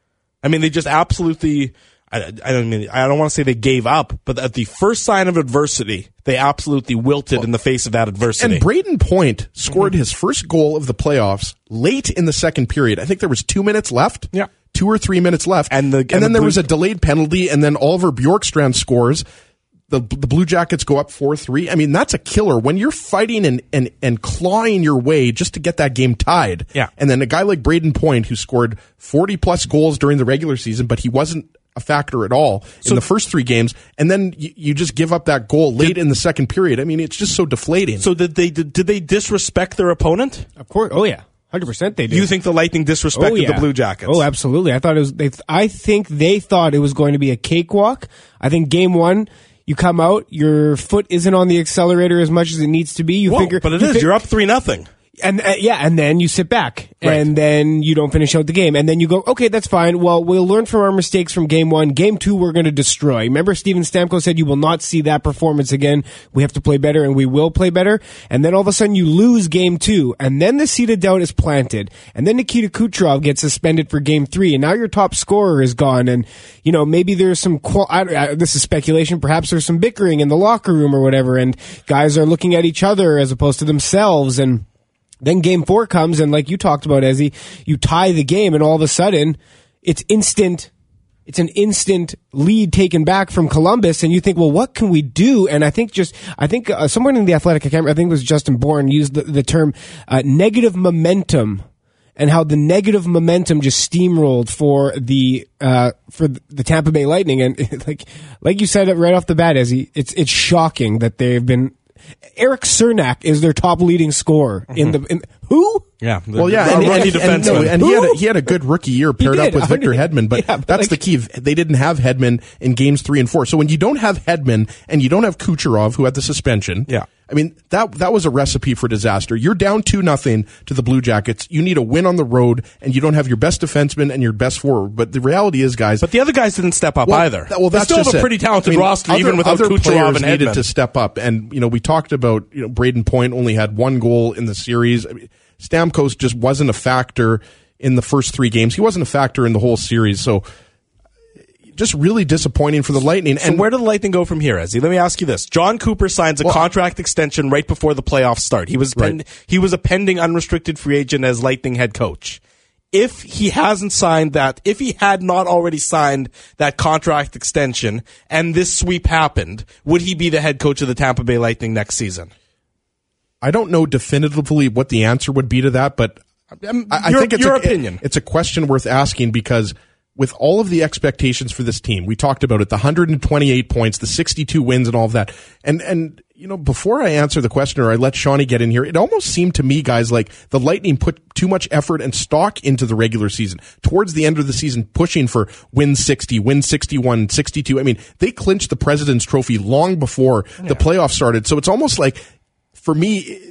I mean, they just absolutely... I, I don't mean I don't want to say they gave up, but at the first sign of adversity, they absolutely wilted well, in the face of that adversity. And Braden Point scored mm-hmm. his first goal of the playoffs late in the second period. I think there was two minutes left. Yeah, two or three minutes left, and, the, and, and then the there Blue- was a delayed penalty, and then Oliver Bjorkstrand scores. The the Blue Jackets go up four three. I mean, that's a killer when you're fighting and, and, and clawing your way just to get that game tied. Yeah, and then a guy like Braden Point who scored forty plus goals during the regular season, but he wasn't a factor at all in so, the first three games, and then you, you just give up that goal late did, in the second period. I mean, it's just so deflating. So did they did, did they disrespect their opponent? Of course. Oh yeah, one hundred percent they did. You think the Lightning disrespected oh, yeah. the Blue Jackets? Oh, absolutely. I thought it was. They, I think they thought it was going to be a cakewalk. I think game one, you come out, your foot isn't on the accelerator as much as it needs to be. You Whoa, figure, but it you is. Fi- You're up three nothing. And uh, yeah, and then you sit back, right. and then you don't finish out the game, and then you go, okay, that's fine. Well, we'll learn from our mistakes from game one. Game two, we're going to destroy. Remember, Steven Stamkos said you will not see that performance again. We have to play better, and we will play better. And then all of a sudden, you lose game two, and then the seed of doubt is planted, and then Nikita Kucherov gets suspended for game three, and now your top scorer is gone, and you know maybe there's some. Qual- I, I, this is speculation. Perhaps there's some bickering in the locker room or whatever, and guys are looking at each other as opposed to themselves, and. Then game four comes, and like you talked about, Ezzy, you tie the game, and all of a sudden, it's instant. It's an instant lead taken back from Columbus, and you think, well, what can we do? And I think just, I think uh, someone in the Athletic, I can't remember, I think it was Justin Bourne, used the, the term uh, negative momentum, and how the negative momentum just steamrolled for the uh, for the Tampa Bay Lightning, and like like you said it right off the bat, Ezzy, it's it's shocking that they've been. Eric Cernak is their top leading scorer mm-hmm. in the in, who? Yeah, well, yeah, and, and, and, no, and he had a, he had a good rookie year paired up with Victor Hedman, but, yeah, but that's like, the key. They didn't have Hedman in games three and four. So when you don't have Hedman and you don't have Kucherov, who had the suspension, yeah. I mean that that was a recipe for disaster. You're down two nothing to the Blue Jackets. You need a win on the road, and you don't have your best defenseman and your best forward. But the reality is, guys, but the other guys didn't step up well, either. That, well, they that's still just have a it. pretty talented I mean, roster, other, even without other Kucherov players and needed Hedman. to step up. And you know, we talked about you know Braden Point only had one goal in the series. I mean, Stamkos just wasn't a factor in the first three games. He wasn't a factor in the whole series. So just really disappointing for the Lightning. So and where do the Lightning go from here, Ezzy? Let me ask you this. John Cooper signs a well, contract extension right before the playoffs start. He was pen- right. he was a pending unrestricted free agent as Lightning head coach. If he hasn't signed that, if he had not already signed that contract extension and this sweep happened, would he be the head coach of the Tampa Bay Lightning next season? I don't know definitively what the answer would be to that, but um, I, I your, think it's your a, opinion. It, it's a question worth asking because with all of the expectations for this team, we talked about it, the one hundred twenty-eight points, the sixty-two wins and all of that. And, and, you know, before I answer the question or I let Shawnee get in here, it almost seemed to me, guys, like the Lightning put too much effort and stock into the regular season. Towards the end of the season, pushing for win sixty, win sixty-one, sixty-two. I mean, they clinched the President's Trophy long before yeah. the playoffs started. So it's almost like, for me,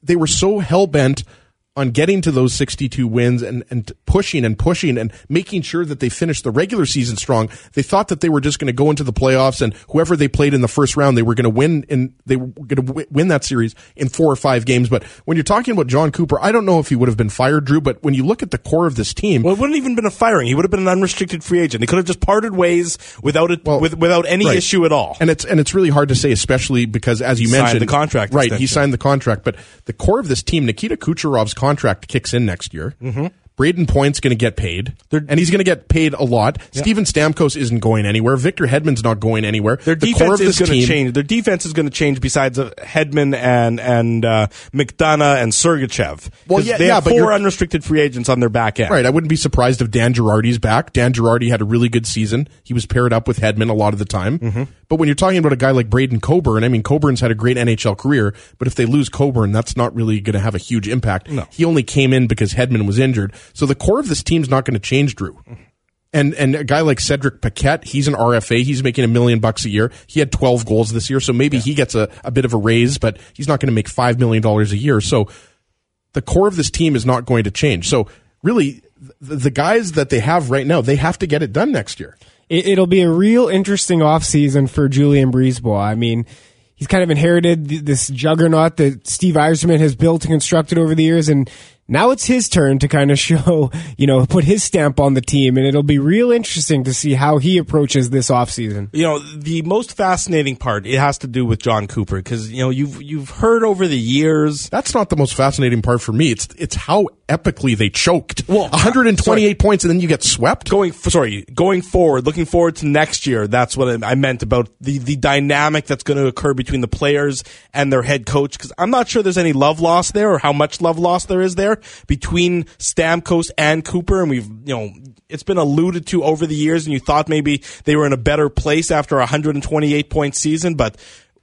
they were so hell-bent on getting to those sixty-two wins and, and pushing and pushing and making sure that they finished the regular season strong. They thought that they were just going to go into the playoffs and whoever they played in the first round, they were going to win and they were going to w- win that series in four or five games. But when you're talking about John Cooper, I don't know if he would have been fired, Drew, but when you look at the core of this team. Well, it wouldn't even been a firing. He would have been an unrestricted free agent. He could have just parted ways without it, well, with, without any right. issue at all. And it's, and it's really hard to say, especially because as you Signed mentioned. the contract Right. extension. He signed the contract, but the core of this team, Nikita Kucherov's contract kicks in next year. Mm-hmm. Braden Point's going to get paid, They're, and he's going to get paid a lot. Yeah. Steven Stamkos isn't going anywhere. Victor Hedman's not going anywhere. Their the defense core of is this going to team, change. Their defense is going to change. Besides uh, Hedman and and uh, McDonough and Sergachev, well, yeah, they yeah, have but four unrestricted free agents on their back end. Right, I wouldn't be surprised if Dan Girardi's back. Dan Girardi had a really good season. He was paired up with Hedman a lot of the time. Mm-hmm. But when you're talking about a guy like Braden Coburn, I mean, Coburn's had a great N H L career, but if they lose Coburn, that's not really going to have a huge impact. No. He only came in because Hedman was injured. So the core of this team's not going to change, Drew. And and a guy like Cedric Paquette, he's an R F A. He's making a million bucks a year. He had twelve goals this year, so maybe yeah. he gets a, a bit of a raise, but he's not going to make five million dollars a year. So the core of this team is not going to change. So really, the, the guys that they have right now, they have to get it done next year. It, it'll be a real interesting offseason for Julien Brisebois. I mean, he's kind of inherited this juggernaut that Steve Yzerman has built and constructed over the years, and now it's his turn to kind of show, you know, put his stamp on the team, and it'll be real interesting to see how he approaches this offseason. You know, the most fascinating part, it has to do with John Cooper, because, you know, you've you've heard over the years. That's not the most fascinating part for me. It's it's how epically they choked. Well, one hundred twenty-eight sorry. points, and then you get swept. Going sorry, going forward, looking forward to next year. That's what I meant about the the dynamic that's going to occur between the players and their head coach. Because I'm not sure there's any love lost there, or how much love lost there is there between Stamkos and Cooper. And we've, you know, it's been alluded to over the years, and you thought maybe they were in a better place after a one hundred twenty-eight point season. But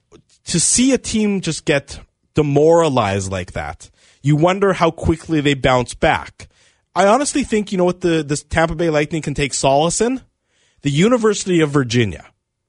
to see a team just get demoralized like that, you wonder how quickly they bounce back. I honestly think, you know what the this Tampa Bay Lightning can take solace in? The University of Virginia.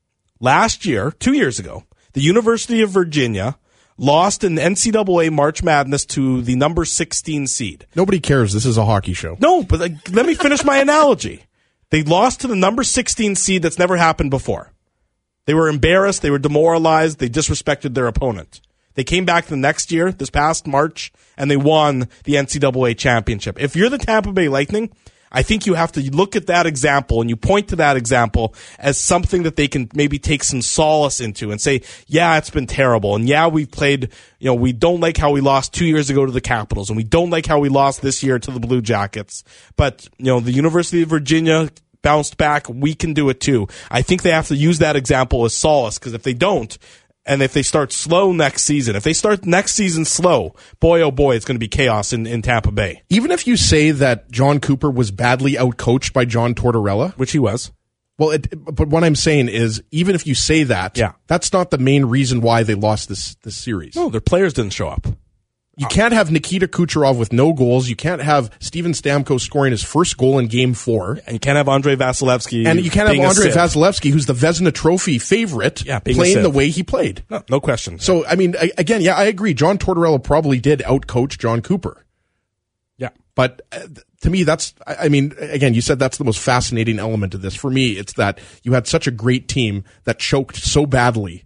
Last year, two years ago, the University of Virginia lost in the N C double A March Madness to the number sixteen seed. Nobody cares. This is a hockey show. No, but like, let me finish my analogy. They lost to the number sixteen seed. That's never happened before. They were embarrassed. They were demoralized. They disrespected their opponent. They came back the next year, this past March, and they won the N C double A championship. If you're the Tampa Bay Lightning, I think you have to look at that example and you point to that example as something that they can maybe take some solace into and say, yeah, it's been terrible. And yeah, we've played, you know, we don't like how we lost two years ago to the Capitals, and we don't like how we lost this year to the Blue Jackets. But, you know, the University of Virginia bounced back. We can do it too. I think they have to use that example as solace, because if they don't, and if they start slow next season, if they start next season slow, boy, oh boy, it's going to be chaos in, in Tampa Bay. Even if you say that John Cooper was badly outcoached by John Tortorella, which he was. Well, it, but what I'm saying is, even if you say that, yeah. that's not the main reason why they lost this, this series. No, their players didn't show up. You can't have Nikita Kucherov with no goals. You can't have Steven Stamkos scoring his first goal in Game Four. And you can't have Andrei Vasilevsky. And you can't have Andrei Vasilevsky, who's the Vezina Trophy favorite, yeah, playing the way he played. No, no question. So, I mean, again, yeah, I agree. John Tortorella probably did outcoach John Cooper. Yeah. But uh, to me, that's, I mean, again, you said that's the most fascinating element of this. For me, it's that you had such a great team that choked so badly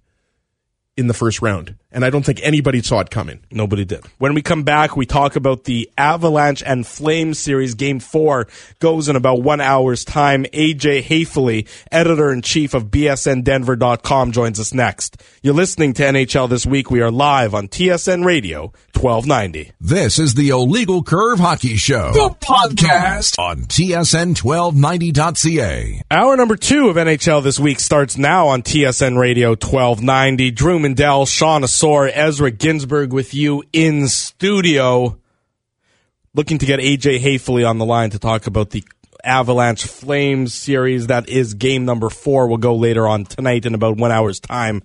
in the first round. And I don't think anybody saw it coming. Nobody did. When we come back, we talk about the Avalanche and Flames series. Game four goes in about one hour's time. A J Haefele, editor-in-chief of B S N Denver dot com, joins us next. You're listening to N H L This Week. We are live on T S N Radio, twelve ninety. This is the Illegal Curve Hockey Show, the podcast on T S N twelve ninety dot C A. Hour number two of N H L This Week starts now on T S N Radio, twelve ninety. Drew Mindell, Sean Asor, Ezra Ginsburg with you in studio. Looking to get A J Haefele on the line to talk about the Avalanche Flames series. That is game number four. We'll go later on tonight in about one hour's time.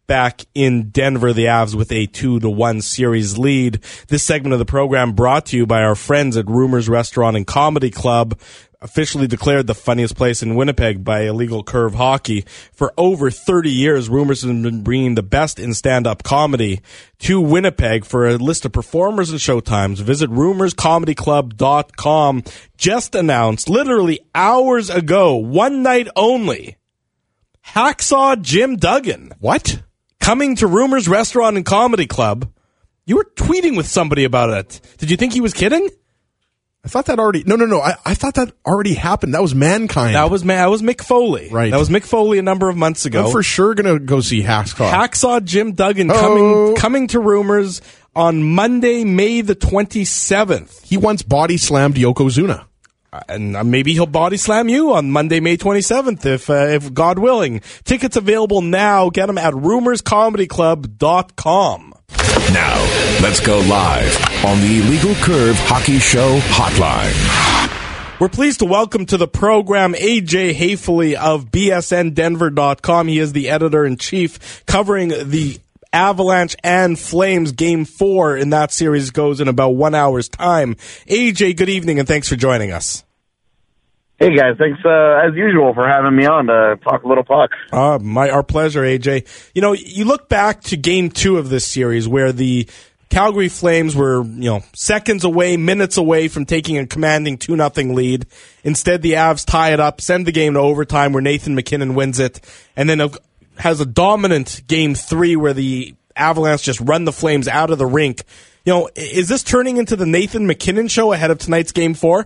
back in Denver, the Avs with a two to one series lead. This segment of the program brought to you by our friends at Rumors Restaurant and Comedy Club, officially declared the funniest place in Winnipeg by Illegal Curve Hockey. For over thirty years, Rumors has been bringing the best in stand-up comedy to Winnipeg. For a list of performers and showtimes, visit rumors comedy club dot com. Just announced, literally hours ago, one night only, Hacksaw Jim Duggan. What? Coming to Rumors Restaurant and Comedy Club. You were tweeting with somebody about it. Did you think he was kidding? I thought that already. No, no, no. I, I thought that already happened. That was Mankind. That was that was Mick Foley. Right. That was Mick Foley a number of months ago. I'm for sure gonna go see Hacksaw. Hacksaw Jim Duggan oh. coming coming to Rumors on Monday, May the twenty-seventh. He once body slammed Yokozuna. Uh, and uh, maybe he'll body slam you on Monday, May twenty-seventh, if uh, if God willing. Tickets available now. Get them at rumors comedy club dot com. Now, let's go live on the Illegal Curve Hockey Show hotline. We're pleased to welcome to the program A J Haefele of B S N Denver dot com. He is the editor-in-chief covering the Avalanche and Flames. Game four in that series goes in about one hour's time. A J, good evening, and thanks for joining us. Hey, guys. Thanks, uh, as usual, for having me on to talk a little puck. Uh, my, our pleasure, A J. You know, you look back to game two of this series where the Calgary Flames were, you know, seconds away, minutes away from taking a commanding two nothing lead. Instead, the Avs tie it up, send the game to overtime where Nathan MacKinnon wins it, and then has a dominant game three where the Avalanche just run the Flames out of the rink. You know, is this turning into the Nathan MacKinnon show ahead of tonight's game four?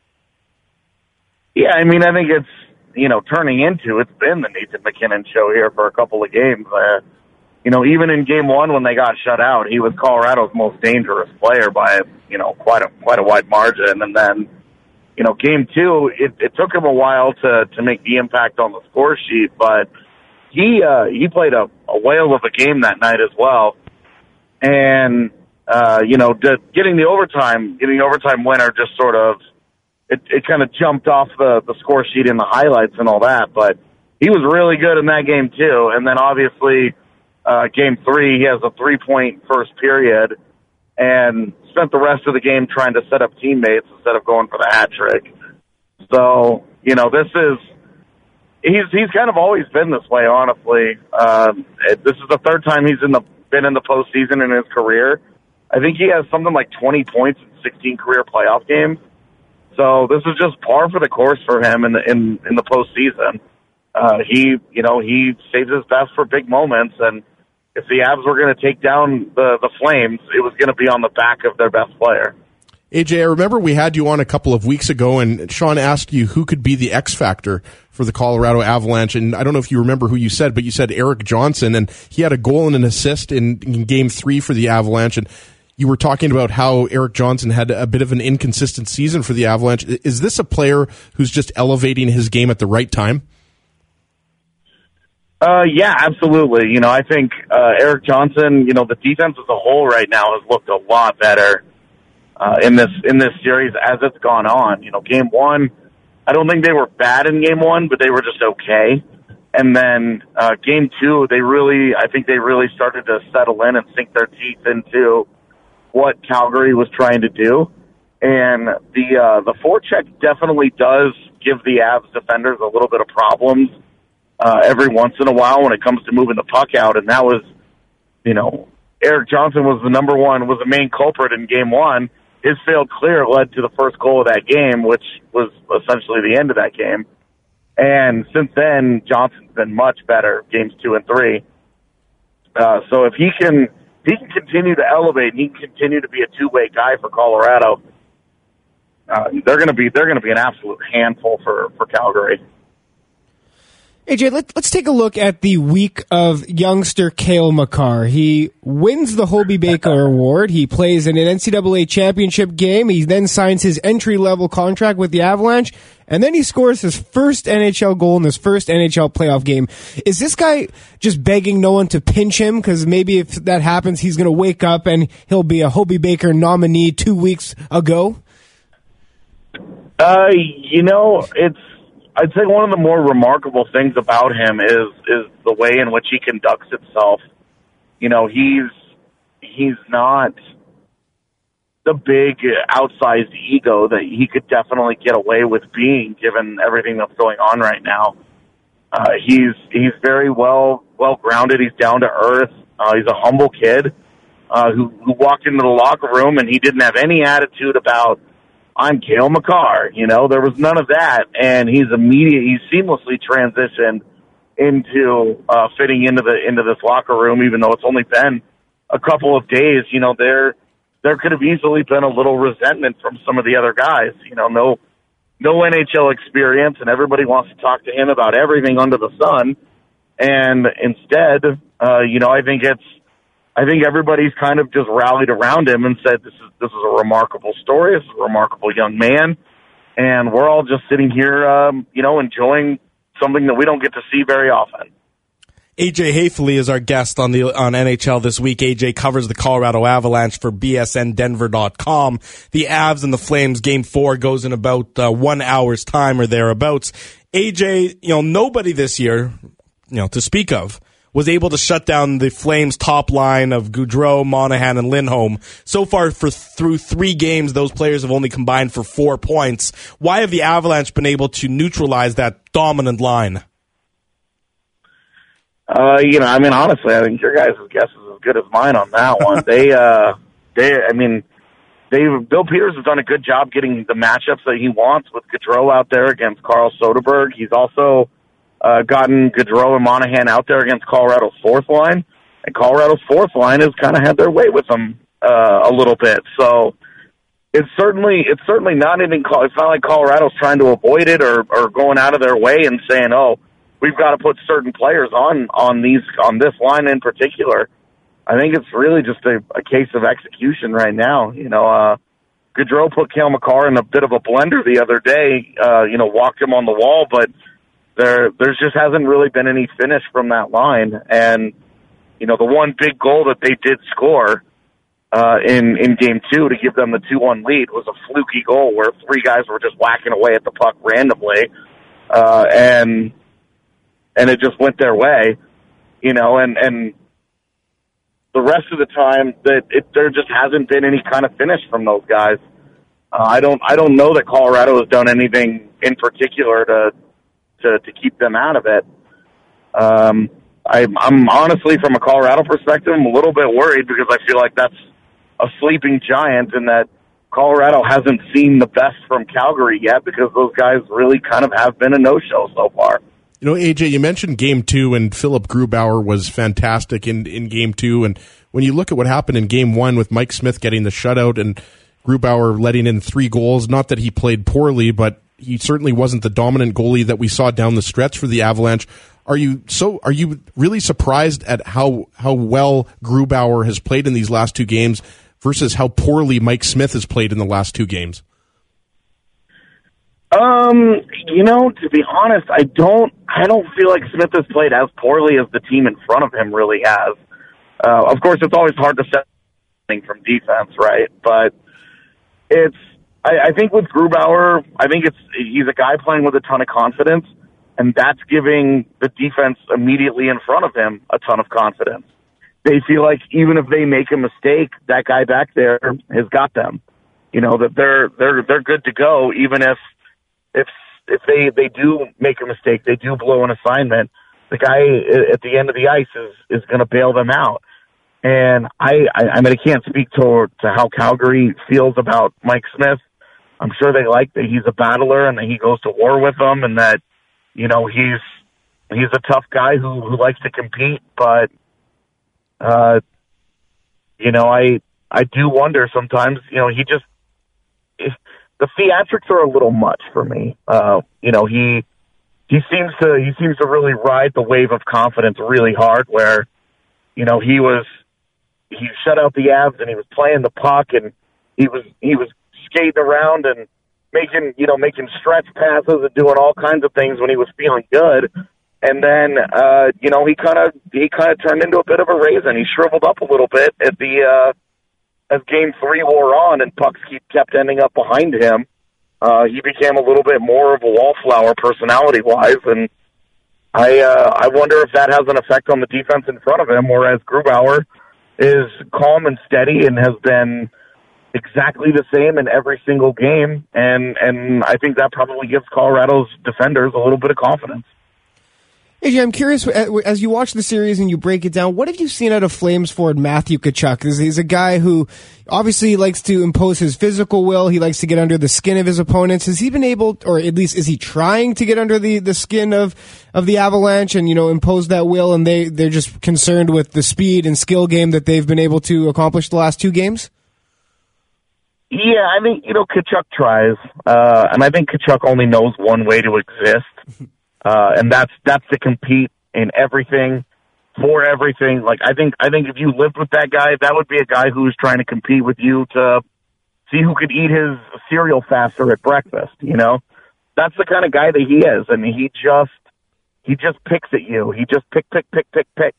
Yeah, I mean, I think it's, you know, turning into, it's been the Nathan MacKinnon show here for a couple of games. Uh, you know, even in game one when they got shut out, he was Colorado's most dangerous player by, you know, quite a quite a wide margin. And then, you know, game two, it, it took him a while to, to make the impact on the score sheet, but he uh, he played a, a whale of a game that night as well. And, uh, you know, the, getting the overtime, getting the overtime winner just sort of, It, it kind of jumped off the, the score sheet in the highlights and all that, but he was really good in that game too. And then obviously, uh, game three, he has a three-point first period and spent the rest of the game trying to set up teammates instead of going for the hat trick. So, you know, this is, he's, he's kind of always been this way, honestly. Um, it, this is the third time he's in the, been in the postseason in his career. I think he has something like twenty points in sixteen career playoff games. So this is just par for the course for him in the in, in the postseason. Uh, he, you know, he saves his best for big moments, and if the Avs were going to take down the, the Flames, it was going to be on the back of their best player. A J, I remember we had you on a couple of weeks ago, and Sean asked you who could be the X factor for the Colorado Avalanche, and I don't know if you remember who you said, but you said Erik Johnson, and he had a goal and an assist in, in Game Three for the Avalanche, and you were talking about how Erik Johnson had a bit of an inconsistent season for the Avalanche. Is this a player who's just elevating his game at the right time? Uh, yeah, absolutely. You know, I think uh, Erik Johnson, you know, the defense as a whole right now has looked a lot better uh, in this in this series as it's gone on. You know, game one, I don't think they were bad in game one, but they were just okay. And then uh, game two, they really, I think they really started to settle in and sink their teeth into what Calgary was trying to do. And the uh, the forecheck definitely does give the Avs defenders a little bit of problems uh, every once in a while when it comes to moving the puck out. And that was, you know, Erik Johnson was the number one, was the main culprit in game one. His failed clear led to the first goal of that game, which was essentially the end of that game. And since then, Johnson's been much better, games two and three. Uh, so if he can... he can continue to elevate and he can continue to be a two-way guy for Colorado, uh, they're going to be they're going to be an absolute handful for, for Calgary. A J, let, let's take a look at the week of youngster Cale Makar. He wins the Hobey Baker Award. He plays in an N C double A championship game. He then signs his entry-level contract with the Avalanche, and then he scores his first N H L goal in his first N H L playoff game. Is this guy just begging no one to pinch him? Because maybe if that happens, he's going to wake up and he'll be a Hobey Baker nominee two weeks ago? Uh, you know, it's I'd say one of the more remarkable things about him is is the way in which he conducts himself. You know, he's he's not the big outsized ego that he could definitely get away with being, given everything that's going on right now. Uh, he's he's very well well grounded. He's down to earth. Uh, he's a humble kid uh, who who walked into the locker room and he didn't have any attitude about, I'm Cale Makar. You know, there was none of that, and he's immediate. He's seamlessly transitioned into uh, fitting into the into this locker room, even though it's only been a couple of days. You know, there there could have easily been a little resentment from some of the other guys. You know, no no N H L experience, and everybody wants to talk to him about everything under the sun. And instead, uh, you know, I think it's I think everybody's kind of just rallied around him and said, this is this is a remarkable story. This is a remarkable young man. And we're all just sitting here, um, you know, enjoying something that we don't get to see very often. A J Hayfley is our guest on the on N H L this week. A J covers the Colorado Avalanche for B S N Denver dot com. The Avs and the Flames game four goes in about uh, one hour's time or thereabouts. A J, you know, nobody this year, you know, to speak of, was able to shut down the Flames' top line of Gaudreau, Monahan, and Lindholm. So far, for through three games, those players have only combined for four points. Why have the Avalanche been able to neutralize that dominant line? Uh, you know, I mean, honestly, I think your guys' guess is as good as mine on that one. they, uh, they, I mean, they, Bill Peters has done a good job getting the matchups that he wants with Gaudreau out there against Carl Soderberg. He's also uh, gotten Gaudreau and Monahan out there against Colorado's fourth line, and Colorado's fourth line has kind of had their way with them uh, a little bit. So it's certainly it's certainly not anything. It's not like Colorado's trying to avoid it or or going out of their way and saying, oh, we've got to put certain players on on these on this line in particular. I think it's really just a, a case of execution right now. You know, uh, Gaudreau put Cale Makar in a bit of a blender the other day. Uh, you know, walked him on the wall, but there there's just hasn't really been any finish from that line. And you know, the one big goal that they did score uh, in in game two to give them the two one lead was a fluky goal where three guys were just whacking away at the puck randomly, uh, and. And it just went their way, you know, and, and the rest of the time that it, there just hasn't been any kind of finish from those guys. Uh, I don't, I don't know that Colorado has done anything in particular to, to, to keep them out of it. Um, I, I'm honestly, from a Colorado perspective, I'm a little bit worried because I feel like that's a sleeping giant and that Colorado hasn't seen the best from Calgary yet because those guys really kind of have been a no-show so far. You know, A J, you mentioned game two, and Philip Grubauer was fantastic in, in game two. And when you look at what happened in game one with Mike Smith getting the shutout and Grubauer letting in three goals, not that he played poorly, but he certainly wasn't the dominant goalie that we saw down the stretch for the Avalanche. Are you so? Are you really surprised at how how well Grubauer has played in these last two games versus how poorly Mike Smith has played in the last two games? Um, you know, to be honest, I don't, I don't feel like Smith has played as poorly as the team in front of him really has. Uh, of course, it's always hard to set anything from defense, right? But it's, I, I think with Grubauer, I think it's, he's a guy playing with a ton of confidence, and that's giving the defense immediately in front of him a ton of confidence. They feel like even if they make a mistake, that guy back there has got them. You know, that they're, they're, they're good to go, even if, If if they, they do make a mistake, they do blow an assignment, the guy at the end of the ice is, is going to bail them out. And I, I, I mean, I can't speak to, to how Calgary feels about Mike Smith. I'm sure they like that he's a battler and that he goes to war with them and that, you know, he's he's a tough guy who, who likes to compete. But, uh, you know, I I do wonder sometimes, you know, he just... If, the theatrics are a little much for me. Uh, you know, he he seems to he seems to really ride the wave of confidence really hard. Where, you know, he was he shut out the Avs and he was playing the puck and he was he was skating around and making you know making stretch passes and doing all kinds of things when he was feeling good. And then uh, you know he kind of he kind of turned into a bit of a raisin. He shriveled up a little bit at the. Uh, As game three wore on and pucks keep, kept ending up behind him, Uh, he became a little bit more of a wallflower personality-wise, and I uh, I wonder if that has an effect on the defense in front of him, whereas Grubauer is calm and steady and has been exactly the same in every single game, and, and I think that probably gives Colorado's defenders a little bit of confidence. A J, I'm curious, as you watch the series and you break it down, what have you seen out of Flames forward Matthew Tkachuk? He's a guy who obviously likes to impose his physical will. He likes to get under the skin of his opponents. Has he been able, or at least is he trying to get under the, the skin of, of the Avalanche and, you know, impose that will, and they, they're just concerned with the speed and skill game that they've been able to accomplish the last two games? Yeah, I think, you know, Tkachuk tries, uh, and I think Tkachuk only knows one way to exist. Uh, and that's, that's to compete in everything, for everything. Like, I think, I think if you lived with that guy, that would be a guy who's trying to compete with you to see who could eat his cereal faster at breakfast, you know? That's the kind of guy that he is. I mean, he just, he just picks at you. He just pick, pick, pick, pick, pick.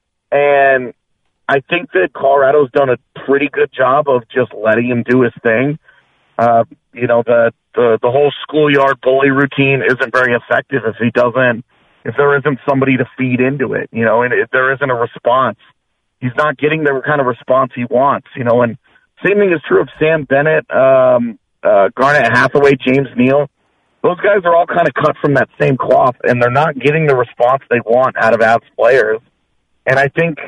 And I think that Colorado's done a pretty good job of just letting him do his thing. Uh, you know, the, the, the whole schoolyard bully routine isn't very effective if he doesn't, if there isn't somebody to feed into it, you know, and if there isn't a response. He's not getting the kind of response he wants, you know, and same thing is true of Sam Bennett, um, uh, Garnet Hathaway, James Neal. Those guys are all kind of cut from that same cloth, and they're not getting the response they want out of Avs players. And I think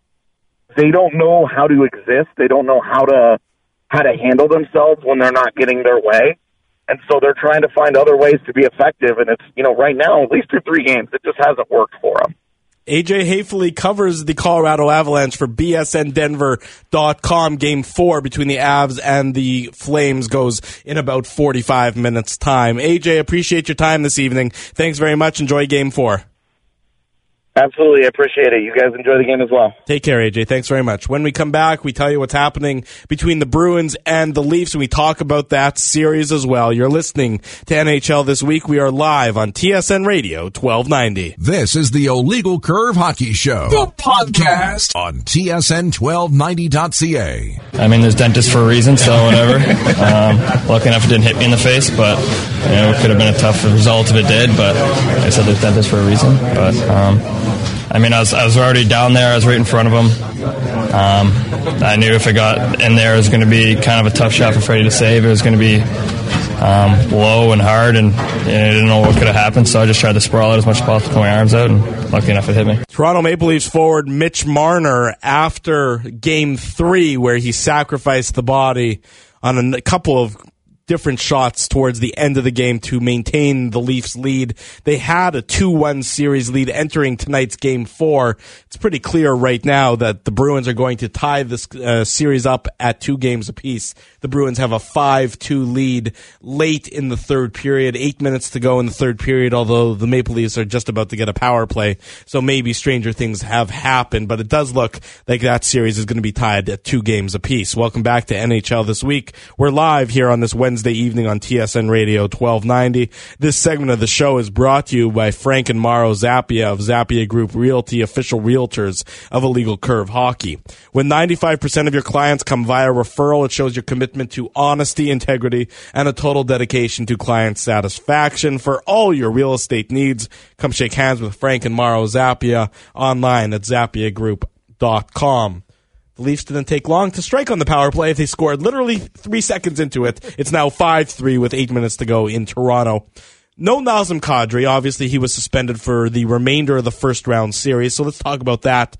they don't know how to exist. They don't know how to, how to handle themselves when they're not getting their way. And so they're trying to find other ways to be effective. And it's, you know, right now, at least through three games, it just hasn't worked for them. A J Hayfley covers the Colorado Avalanche for B S N Denver dot com. Game four between the Avs and the Flames goes in about forty-five minutes time. A J, appreciate your time this evening. Thanks very much. Enjoy game four. Absolutely. I appreciate it. You guys enjoy the game as well. Take care, A J. Thanks very much. When we come back, we tell you what's happening between the Bruins and the Leafs, and we talk about that series as well. You're listening to N H L This Week. We are live on T S N Radio twelve ninety. This is the Illegal Curve Hockey Show, the podcast on T S N twelve ninety dot C A. I mean, there's dentists for a reason, so whatever. um, lucky enough it didn't hit me in the face, but you know, it could have been a tough result if it did, but like I said, there's dentists for a reason. But um, I mean, I was, I was already down there. I was right in front of him. Um, I knew if I got in there, it was going to be kind of a tough shot for Freddie to save. It was going to be um, low and hard, and, and I didn't know what could have happened, so I just tried to sprawl out as much as possible, put my arms out, and lucky enough it hit me. Toronto Maple Leafs forward Mitch Marner, after Game three, where he sacrificed the body on a couple of different shots towards the end of the game to maintain the Leafs lead. They had a two one series lead entering tonight's game four. It's pretty clear right now that the Bruins are going to tie this uh, series up at two games apiece. The Bruins have a five two lead late in the third period, eight minutes to go in the third period, although the Maple Leafs are just about to get a power play, so maybe stranger things have happened, but it does look like that series is going to be tied at two games apiece. Welcome back to N H L This Week. We're live here on this Wednesday evening on T S N Radio twelve ninety. This segment of the show is brought to you by Frank and Mauro Zappia of Zappia Group Realty, official realtors of Illegal Curve Hockey. When ninety-five percent of your clients come via referral, it shows your commitment to honesty, integrity, and a total dedication to client satisfaction. For all your real estate needs, come shake hands with Frank and Mauro Zappia online at zappia group dot com. The Leafs didn't take long to strike on the power play. They scored literally three seconds into it. It's now five three with eight minutes to go in Toronto. No Nazem Kadri. Obviously, he was suspended for the remainder of the first round series, so let's talk about that.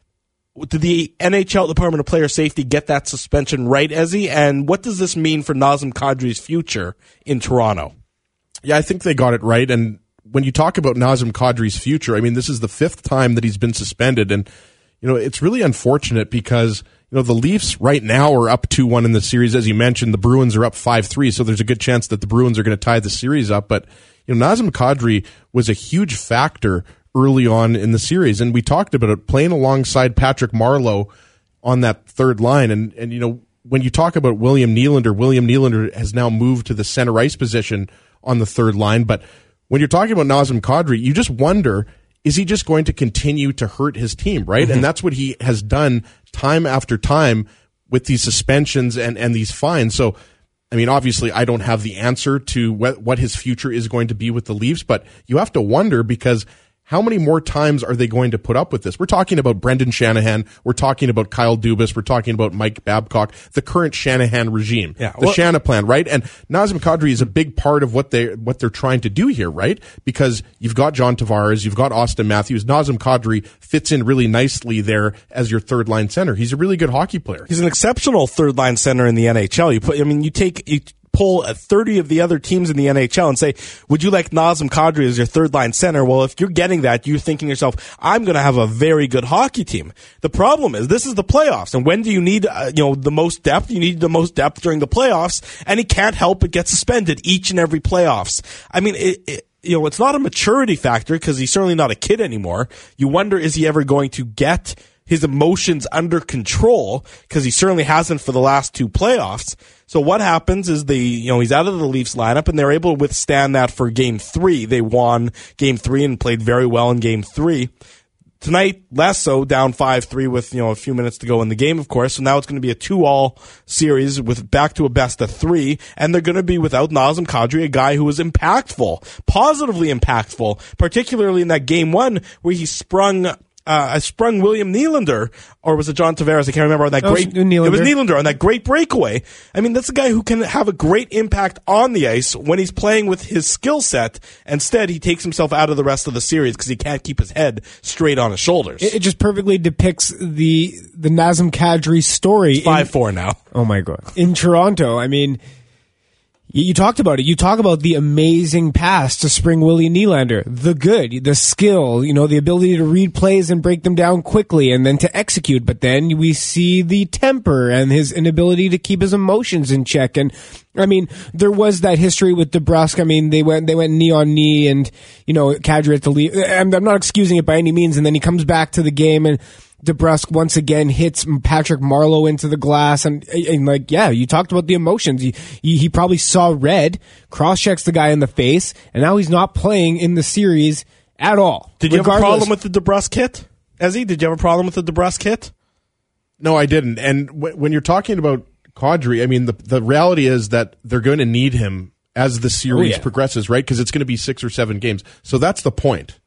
Did the N H L Department of Player Safety get that suspension right, Ezzy? And what does this mean for Nazem Kadri's future in Toronto? Yeah, I think they got it right. And when you talk about Nazem Kadri's future, I mean, this is the fifth time that he's been suspended. And, you know, it's really unfortunate because, you know, the Leafs right now are up two one in the series. As you mentioned, the Bruins are up five three. So there's a good chance that the Bruins are going to tie the series up. But, you know, Nazem Kadri was a huge factor early on in the series. And we talked about it, playing alongside Patrick Marleau on that third line. And, and you know, when you talk about William Nylander, William Nylander has now moved to the center ice position on the third line. But when you're talking about Nazem Kadri, you just wonder, is he just going to continue to hurt his team, right? Mm-hmm. And that's what he has done time after time with these suspensions and, and these fines. So I mean, obviously, I don't have the answer to what, what his future is going to be with the Leafs, but you have to wonder because how many more times are they going to put up with this? We're talking about Brendan Shanahan. We're talking about Kyle Dubas. We're talking about Mike Babcock, the current Shanahan regime, yeah, the well, Shana plan, right? And Nazem Kadri is a big part of what they what they're trying to do here, right? Because you've got John Tavares, you've got Austin Matthews. Nazem Kadri fits in really nicely there as your third line center. He's a really good hockey player. He's an exceptional third line center in the N H L. You put, I mean, you take. You, pull thirty of the other teams in the N H L and say, would you like Nazem Kadri as your third line center? Well, if you're getting that, you're thinking to yourself, I'm going to have a very good hockey team. The problem is this is the playoffs. And when do you need, uh, you know, the most depth? You need the most depth during the playoffs, and he can't help but get suspended each and every playoffs. I mean, it, it you know, it's not a maturity factor because he's certainly not a kid anymore. You wonder, is he ever going to get his emotions under control? Because he certainly hasn't for the last two playoffs. So what happens is the, you know, he's out of the Leafs lineup and they're able to withstand that for game three. They won game three and played very well in game three. Tonight, less so, down five three with, you know, a few minutes to go in the game, of course. So now it's going to be a two-all series with back to a best of three. And they're going to be without Nazem Kadri, a guy who was impactful, positively impactful, particularly in that game one where he sprung Uh, I sprung William Nylander, or was it John Tavares? I can't remember. On that oh, great, Nylander. It was Nylander on that great breakaway. I mean, that's a guy who can have a great impact on the ice when he's playing with his skill set. Instead, he takes himself out of the rest of the series because he can't keep his head straight on his shoulders. It, it just perfectly depicts the the Nazem Kadri story. five four now. Oh my God! In Toronto, I mean. You talked about it. You talk about the amazing pass to spring Willie Nylander, the good, the skill, you know, the ability to read plays and break them down quickly and then to execute. But then we see the temper and his inability to keep his emotions in check. And I mean, there was that history with DeBrusk. I mean, they went, they went knee on knee and, you know, Kadri had to leave. I'm, I'm not excusing it by any means. And then he comes back to the game and DeBrusk once again hits Patrick Marleau into the glass, and, and like, yeah, you talked about the emotions. He, he, he probably saw red, cross-checks the guy in the face, and now he's not playing in the series at all. Did you have a problem with the DeBrusk hit, Ezzy? Did you have a problem with the DeBrusk hit? No, I didn't. And w- when you're talking about Kadri, I mean, the the reality is that they're going to need him as the series oh, yeah. progresses, right? Because it's going to be six or seven games. So that's the point.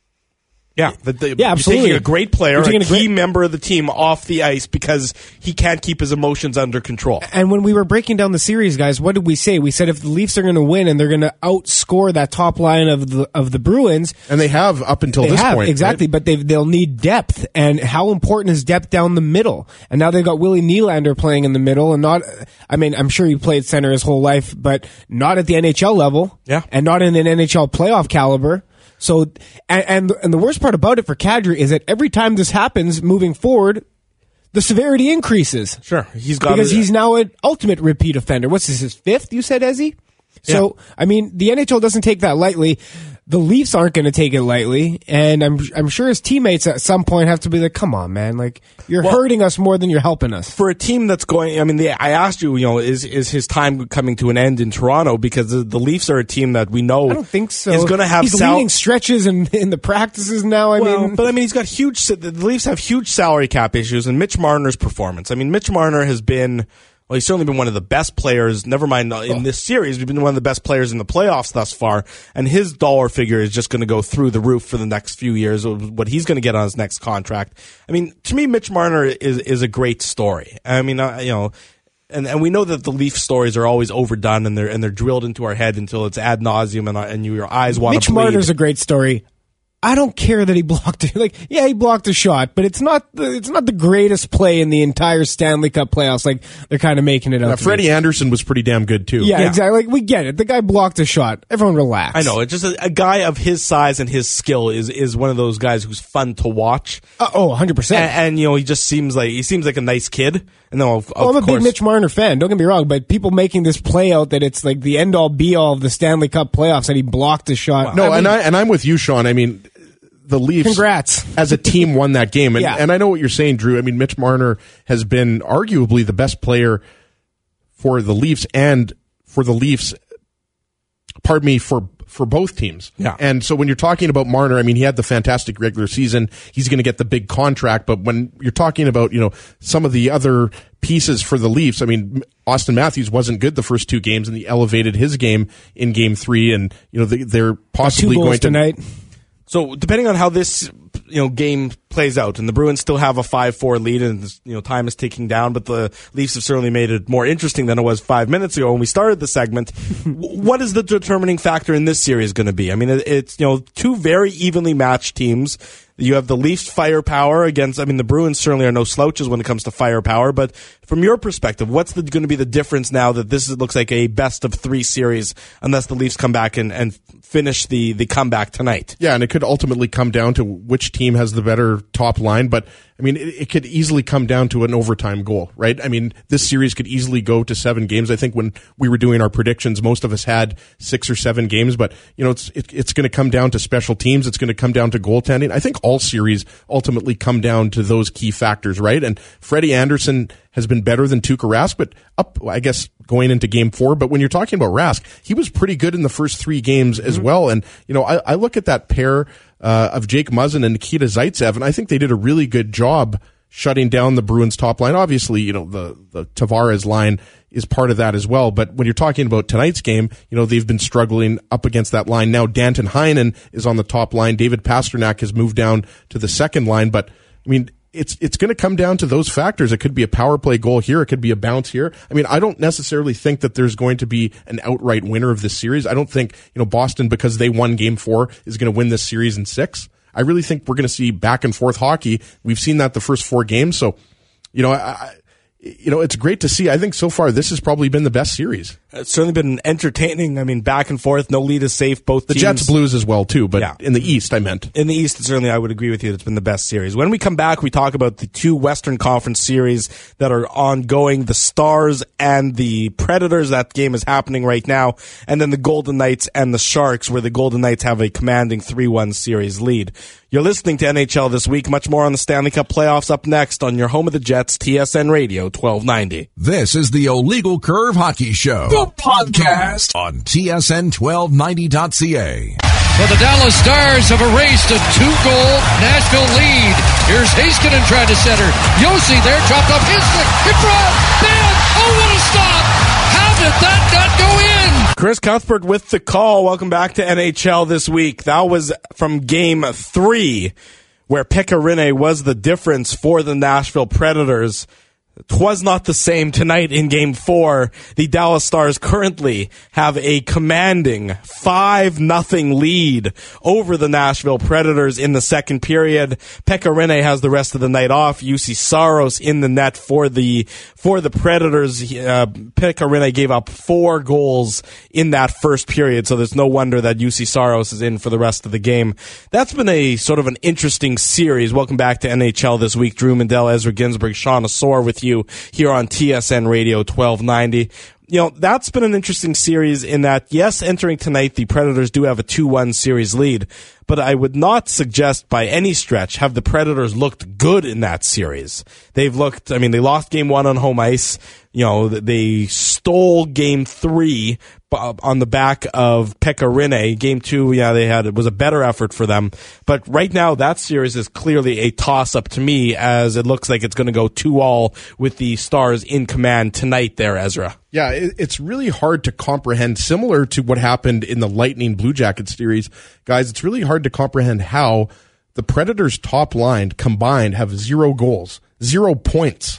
Yeah, the, the, yeah, absolutely. You're taking a great player, a, a key great member of the team off the ice because he can't keep his emotions under control. And when we were breaking down the series, guys, what did we say? We said if the Leafs are going to win and they're going to outscore that top line of the of the Bruins, and they have up until they this have, point, exactly. Right? But they they'll need depth, and how important is depth down the middle? And now they've got Willie Nylander playing in the middle, and not. I mean, I'm sure he played center his whole life, but not at the N H L level, yeah, and not in an N H L playoff caliber. So, and, and and the worst part about it for Kadri is that every time this happens moving forward, the severity increases. Sure, he's got because it. he's now an ultimate repeat offender. What's this, his fifth? You said, Ezzy? So, yeah. I mean, the N H L doesn't take that lightly. The Leafs aren't going to take it lightly, and I'm I'm sure his teammates at some point have to be like, "Come on, man! Like you're well, hurting us more than you're helping us." For a team that's going, I mean, the, I asked you, you know, is is his time coming to an end in Toronto? Because the, the Leafs are a team that we know I don't think so. is going to have he's sal- leading stretches in in the practices now. I well, mean, but I mean, he's got huge. The Leafs have huge salary cap issues, and Mitch Marner's performance. I mean, Mitch Marner has been. Well, he's certainly been one of the best players, never mind in this series, he's been one of the best players in the playoffs thus far, and his dollar figure is just going to go through the roof for the next few years, what he's going to get on his next contract. I mean, to me, Mitch Marner is is a great story. I mean, uh, you know, and, and we know that the Leaf stories are always overdone, and they're and they're drilled into our head until it's ad nauseum, and, and your eyes want Mitch to bleed. Mitch Marner's a great story. I don't care that he blocked it. Like, yeah, he blocked a shot, but it's not the it's not the greatest play in the entire Stanley Cup playoffs. Like they're kind of making it up. Yeah, Freddie Anderson was pretty damn good too. Yeah, yeah, exactly. Like we get it. The guy blocked a shot. Everyone relax. I know. It's just a, a guy of his size and his skill is is one of those guys who's fun to watch. Uh, oh, one hundred percent. And, and you know, he just seems like he seems like a nice kid. And then, of, of oh, I'm a course, big Mitch Marner fan. Don't get me wrong, but people making this play out that it's like the end all be all of the Stanley Cup playoffs and he blocked a shot. No, I mean, and I and I'm with you, Sean. I mean. The Leafs, congrats, as a team won that game, and, yeah. and I know what you're saying, Drew. I mean, Mitch Marner has been arguably the best player for the Leafs and for the Leafs. Pardon me for for both teams. Yeah. And so when you're talking about Marner, I mean, he had the fantastic regular season. He's going to get the big contract. But when you're talking about, you know, some of the other pieces for the Leafs, I mean, Austin Matthews wasn't good the first two games, and he elevated his game in game three. And, you know, they, they're possibly Two goals going to. tonight. So depending on how this, you know, game plays out, and the Bruins still have a five four lead, and, you know, time is ticking down, but the Leafs have certainly made it more interesting than it was five minutes ago when we started the segment. What is the determining factor in this series going to be? I mean, it's, you know, two very evenly matched teams. You have the Leafs firepower against, I mean, the Bruins certainly are no slouches when it comes to firepower, but from your perspective, what's the, going to be the difference now that this is, looks like a best of three series, unless the Leafs come back and, and finish the, the comeback tonight? Yeah, and it could ultimately come down to which team has the better top line, but I mean, it, it could easily come down to an overtime goal, right? I mean, this series could easily go to seven games. I think when we were doing our predictions, most of us had six or seven games, but, you know, it's it, it's going to come down to special teams. It's going to come down to goaltending. I think all series ultimately come down to those key factors, right? And Freddie Anderson has been better than Tuukka Rask, but up, I guess, going into game four. But when you're talking about Rask, he was pretty good in the first three games as mm-hmm. well. And, you know, I, I look at that pair uh, of Jake Muzzin and Nikita Zaitsev, and I think they did a really good job shutting down the Bruins top line. Obviously, you know, the, the Tavares line is part of that as well. But when you're talking about tonight's game, you know, they've been struggling up against that line. Now Danton Heinen is on the top line. David Pasternak has moved down to the second line. But, I mean, it's it's going to come down to those factors. It could be a power play goal here. It could be a bounce here. I mean, I don't necessarily think that there's going to be an outright winner of this series. I don't think, you know, Boston, because they won game four, is going to win this series in six. I really think we're going to see back and forth hockey. We've seen that the first four games. So, you know, I, you know, it's great to see. I think so far this has probably been the best series. It's certainly been entertaining. I mean, back and forth, no lead is safe. Both the teams. Jets Blues as well too, but yeah. in the East, I meant in the East. Certainly, I would agree with you. It's been the best series. When we come back, we talk about the two Western Conference series that are ongoing: the Stars and the Predators. That game is happening right now, and then the Golden Knights and the Sharks, where the Golden Knights have a commanding three one series lead. You're listening to N H L This Week. Much more on the Stanley Cup playoffs up next on your home of the Jets, T S N Radio twelve ninety. This is the Illegal Curve Hockey Show, the podcast on T S N twelve ninety dot C A. So the Dallas Stars have erased a two-goal Nashville lead. Here's Heiskanen trying to center. Josi there, dropped off his stick. In front. Man, oh, what a stop. How did that not go in? Chris Cuthbert with the call. Welcome back to N H L This Week. That was from game three, where Pekka Rinne was the difference for the Nashville Predators. 'Twas not the same tonight in game four. The Dallas Stars currently have a commanding five nothing lead over the Nashville Predators in the second period. Pekka Rinne has the rest of the night off. Juuse Saros in the net for the for the Predators. Uh, Pekka Rinne gave up four goals in that first period, so there's no wonder that Juuse Saros is in for the rest of the game. That's been a sort of an interesting series. Welcome back to N H L This Week. Drew Mandel, Ezra Ginsburg, Sean Asor with you. You here on T S N Radio twelve ninety. You know, that's been an interesting series in that, yes, entering tonight, the Predators do have a two one series lead, but I would not suggest by any stretch have the Predators looked good in that series. They've looked, I mean, they lost game one on home ice. You know, they stole game three on the back of Pekka Rinne. Game two, yeah, they had, it was a better effort for them. But right now, that series is clearly a toss-up to me, as it looks like it's going to go two all with the Stars in command tonight there, Ezra. Yeah, it's really hard to comprehend, similar to what happened in the Lightning Blue Jackets series. Guys, it's really hard to comprehend how the Predators' top line combined have zero goals, zero points.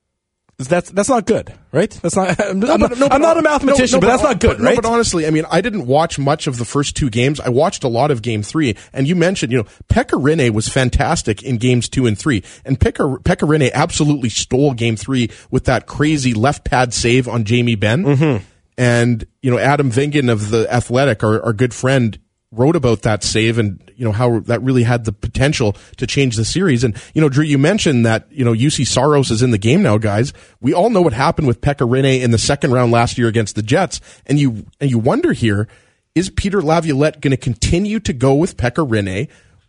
That's that's not good, right? That's not. I'm, no, I'm, but, no, I'm not a mathematician, no, no, but, but that's not good, but, right? No, but honestly, I mean, I didn't watch much of the first two games. I watched a lot of Game Three, and you mentioned, you know, Pekka Rinne was fantastic in Games Two and Three, and Pekka Pekka Rinne absolutely stole Game Three with that crazy left pad save on Jamie Benn. Mm-hmm. And you know, Adam Vingan of The Athletic, our, our good friend, wrote about that save and, you know, how that really had the potential to change the series. And, you know, Drew, you mentioned that, you know, Juuse Saros is in the game now, guys. We all know what happened with Pekka Rinne in the second round last year against the Jets. And you, and you wonder here, is Peter Laviolette going to continue to go with Pekka Rinne,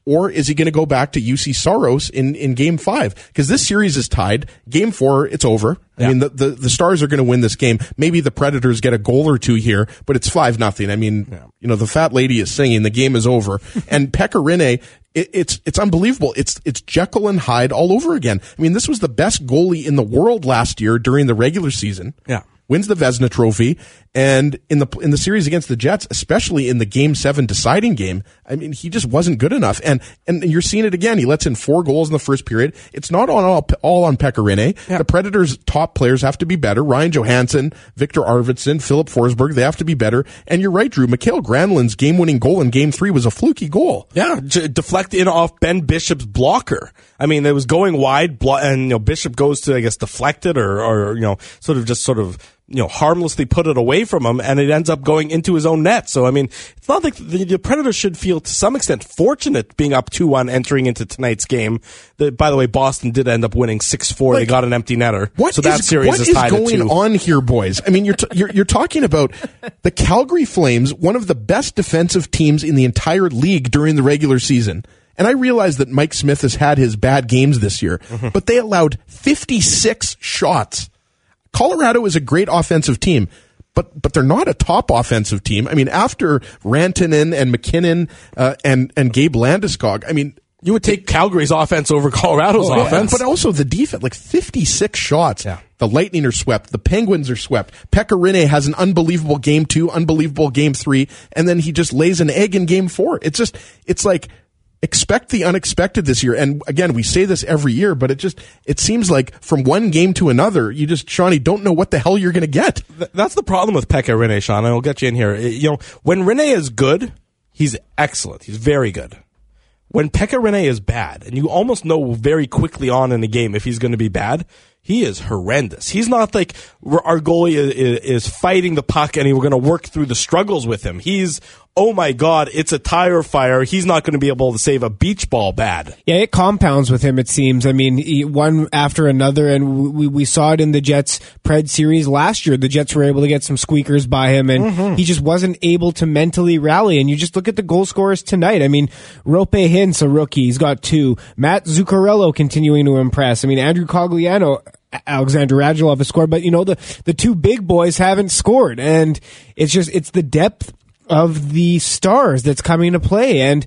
or is he going to go back to U C Saros in, in game five? Because this series is tied. Game four, it's over. I yeah. mean, the, the, the Stars are going to win this game. Maybe the Predators get a goal or two here, but it's five nothing. I mean, yeah. you know, the fat lady is singing. The game is over. And Pekka Rinne, it, it's it's unbelievable. It's it's Jekyll and Hyde all over again. I mean, this was the best goalie in the world last year during the regular season. Yeah. Wins the Vezina Trophy, and in the in the series against the Jets, especially in the Game Seven deciding game, I mean, he just wasn't good enough. And and you're seeing it again. He lets in four goals in the first period. It's not on all, all on Pekka Rinne. Yeah. The Predators' top players have to be better. Ryan Johansson, Victor Arvidsson, Philip Forsberg, they have to be better. And you're right, Drew. Mikael Granlund's game-winning goal in Game Three was a fluky goal. Yeah, j- deflect in off Ben Bishop's blocker. I mean, it was going wide, blo- and you know Bishop goes to I guess deflect it or or you know sort of just sort of. you know, harmlessly put it away from him, and it ends up going into his own net. So, I mean, it's not like the, the Predators should feel, to some extent, fortunate being up two one entering into tonight's game. The, by the way, Boston did end up winning six four. Like, they got an empty netter. What so that is, series what is is tied going at two. on here, boys? I mean, you're, t- you're you're talking about the Calgary Flames, one of the best defensive teams in the entire league during the regular season. And I realize that Mike Smith has had his bad games this year, mm-hmm. but they allowed fifty-six shots. Colorado is a great offensive team, but but they're not a top offensive team. I mean, after Rantanen and McKinnon uh, and and Gabe Landeskog, I mean, you would take Calgary's offense over Colorado's oh, offense, yeah, but also the defense. Like fifty-six shots. Yeah. The Lightning are swept. The Penguins are swept. Pekka Rinne has an unbelievable game two, unbelievable game three, and then he just lays an egg in game four. It's just, it's like. Expect the unexpected this year. And again, we say this every year, but it just, it seems like from one game to another, you just, Shawnee, don't know what the hell you're going to get. That's the problem with Pekka Rinne, Sean. I'll get you in here. You know, when Rinne is good, he's excellent. He's very good. When Pekka Rinne is bad, and you almost know very quickly on in the game if he's going to be bad, he is horrendous. He's not like our goalie is, is fighting the puck and we're going to work through the struggles with him. He's, oh my God, it's a tire fire. He's not going to be able to save a beach ball bad. Yeah, it compounds with him, it seems. I mean, he, one after another, and we, we saw it in the Jets Pred series last year. The Jets were able to get some squeakers by him, and mm-hmm. he just wasn't able to mentally rally. And you just look at the goal scorers tonight. I mean, Rope Hintz, a rookie, he's got two. Matt Zuccarello continuing to impress. I mean, Andrew Cogliano, Alexander Radulov has scored, but you know, the, the two big boys haven't scored. And it's just, it's the depth of the Stars that's coming to play. And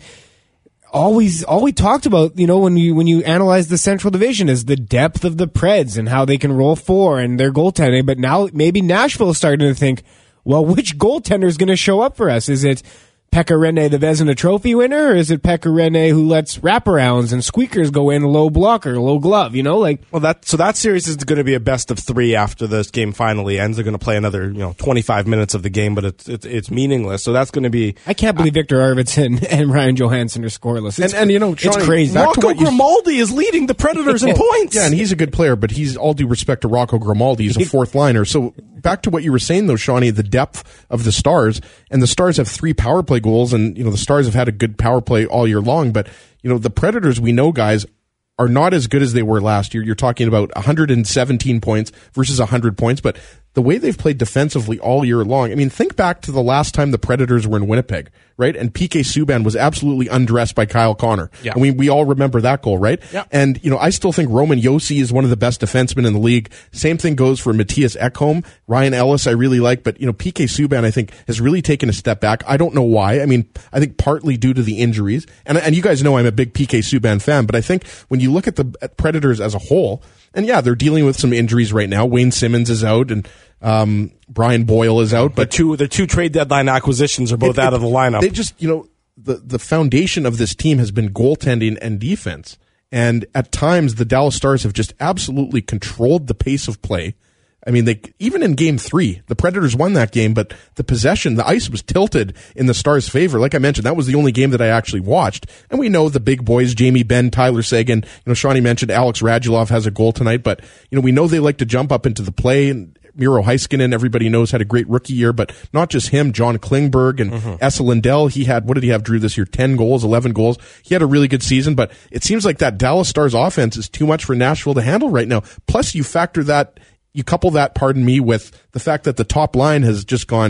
always, all we talked about, you know, when you, when you analyze the Central Division is the depth of the Preds and how they can roll four and their goaltending. But now maybe Nashville is starting to think, well, which goaltender is going to show up for us? Is it Pekka Rinne, the Vezina Trophy winner, or is it Pekka Rinne who lets wraparounds and squeakers go in low blocker, low glove, you know? like Well, that so that series is going to be a best of three after this game finally ends. They're going to play another, you know, twenty-five minutes of the game, but it's it's, it's meaningless. So that's going to be... I can't believe uh, Victor Arvidsson and Ryan Johansson are scoreless. It's, and, and, you know, Johnny, it's crazy. Rocco Grimaldi is leading the Predators in points. Yeah, and he's a good player, but he's, all due respect to Rocco Grimaldi, he's a fourth liner. So back to what you were saying, though, Shawnee, the depth of the Stars, and the Stars have three power play goals, and, you know, the Stars have had a good power play all year long, but, you know, the Predators, we know, guys, are not as good as they were last year. You're talking about one hundred seventeen points versus one hundred points, but the way they've played defensively all year long, I mean, think back to the last time the Predators were in Winnipeg, right? And P K Subban was absolutely undressed by Kyle Connor. Yeah. I mean, we all remember that goal, right? Yeah. And, you know, I still think Roman Josi is one of the best defensemen in the league. Same thing goes for Matthias Ekholm. Ryan Ellis I really like, but, you know, P K Subban, I think, has really taken a step back. I don't know why. I mean, I think partly due to the injuries. And, and you guys know I'm a big P K Subban fan, but I think when you look at the at Predators as a whole, and yeah, they're dealing with some injuries right now. Wayne Simmons is out, and um, Brian Boyle is out. But the two, the two trade deadline acquisitions are both it, out it, of the lineup. They just, you know, the, the foundation of this team has been goaltending and defense. And at times, the Dallas Stars have just absolutely controlled the pace of play. I mean, they even in game three, the Predators won that game, but the possession, the ice was tilted in the Stars' favor. Like I mentioned, that was the only game that I actually watched. And we know the big boys, Jamie Benn, Tyler Seguin, you know, Shawnee mentioned Alex Radulov has a goal tonight, but, you know, we know they like to jump up into the play, and Miro Heiskanen, everybody knows, had a great rookie year, but not just him, John Klingberg and mm-hmm. Esa Lindell. He had, what did he have, Drew, this year? ten goals, eleven goals. He had a really good season, but it seems like that Dallas Stars offense is too much for Nashville to handle right now. Plus, you factor that, you couple that, pardon me, with the fact that the top line has just gone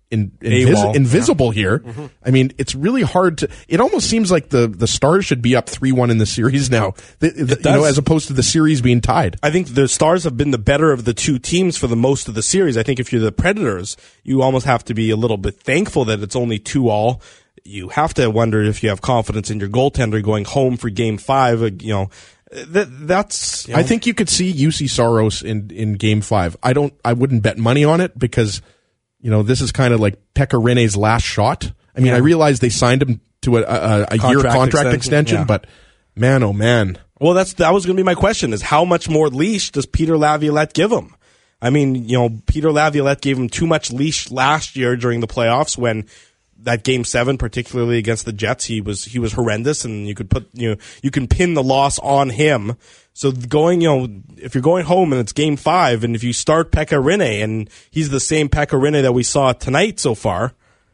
in, invis- invisible yeah. here. Mm-hmm. I mean, it's really hard to. It almost seems like the the Stars should be up three one in the series now, the, the, you know, as opposed to the series being tied. I think the Stars have been the better of the two teams for the most of the series. I think if you're the Predators, you almost have to be a little bit thankful that it's only two all. You have to wonder if you have confidence in your goaltender going home for Game Five. You know, that that's. You know. I think you could see U C Saros in in Game Five. I don't. I wouldn't bet money on it because. You know, this is kind of like Pekka Rinne's last shot. I mean, yeah. I realize they signed him to a, a, a year contract extension, extension yeah. but man, oh man. Well, that's that was going to be my question: is how much more leash does Peter Laviolette give him? I mean, you know, Peter Laviolette gave him too much leash last year during the playoffs when that Game Seven, particularly against the Jets, he was he was horrendous, and you could put you know you can pin the loss on him. So going, you know, if you're going home and it's Game Five, and if you start Pekka Rinne and he's the same Pekka Rinne that we saw tonight so far,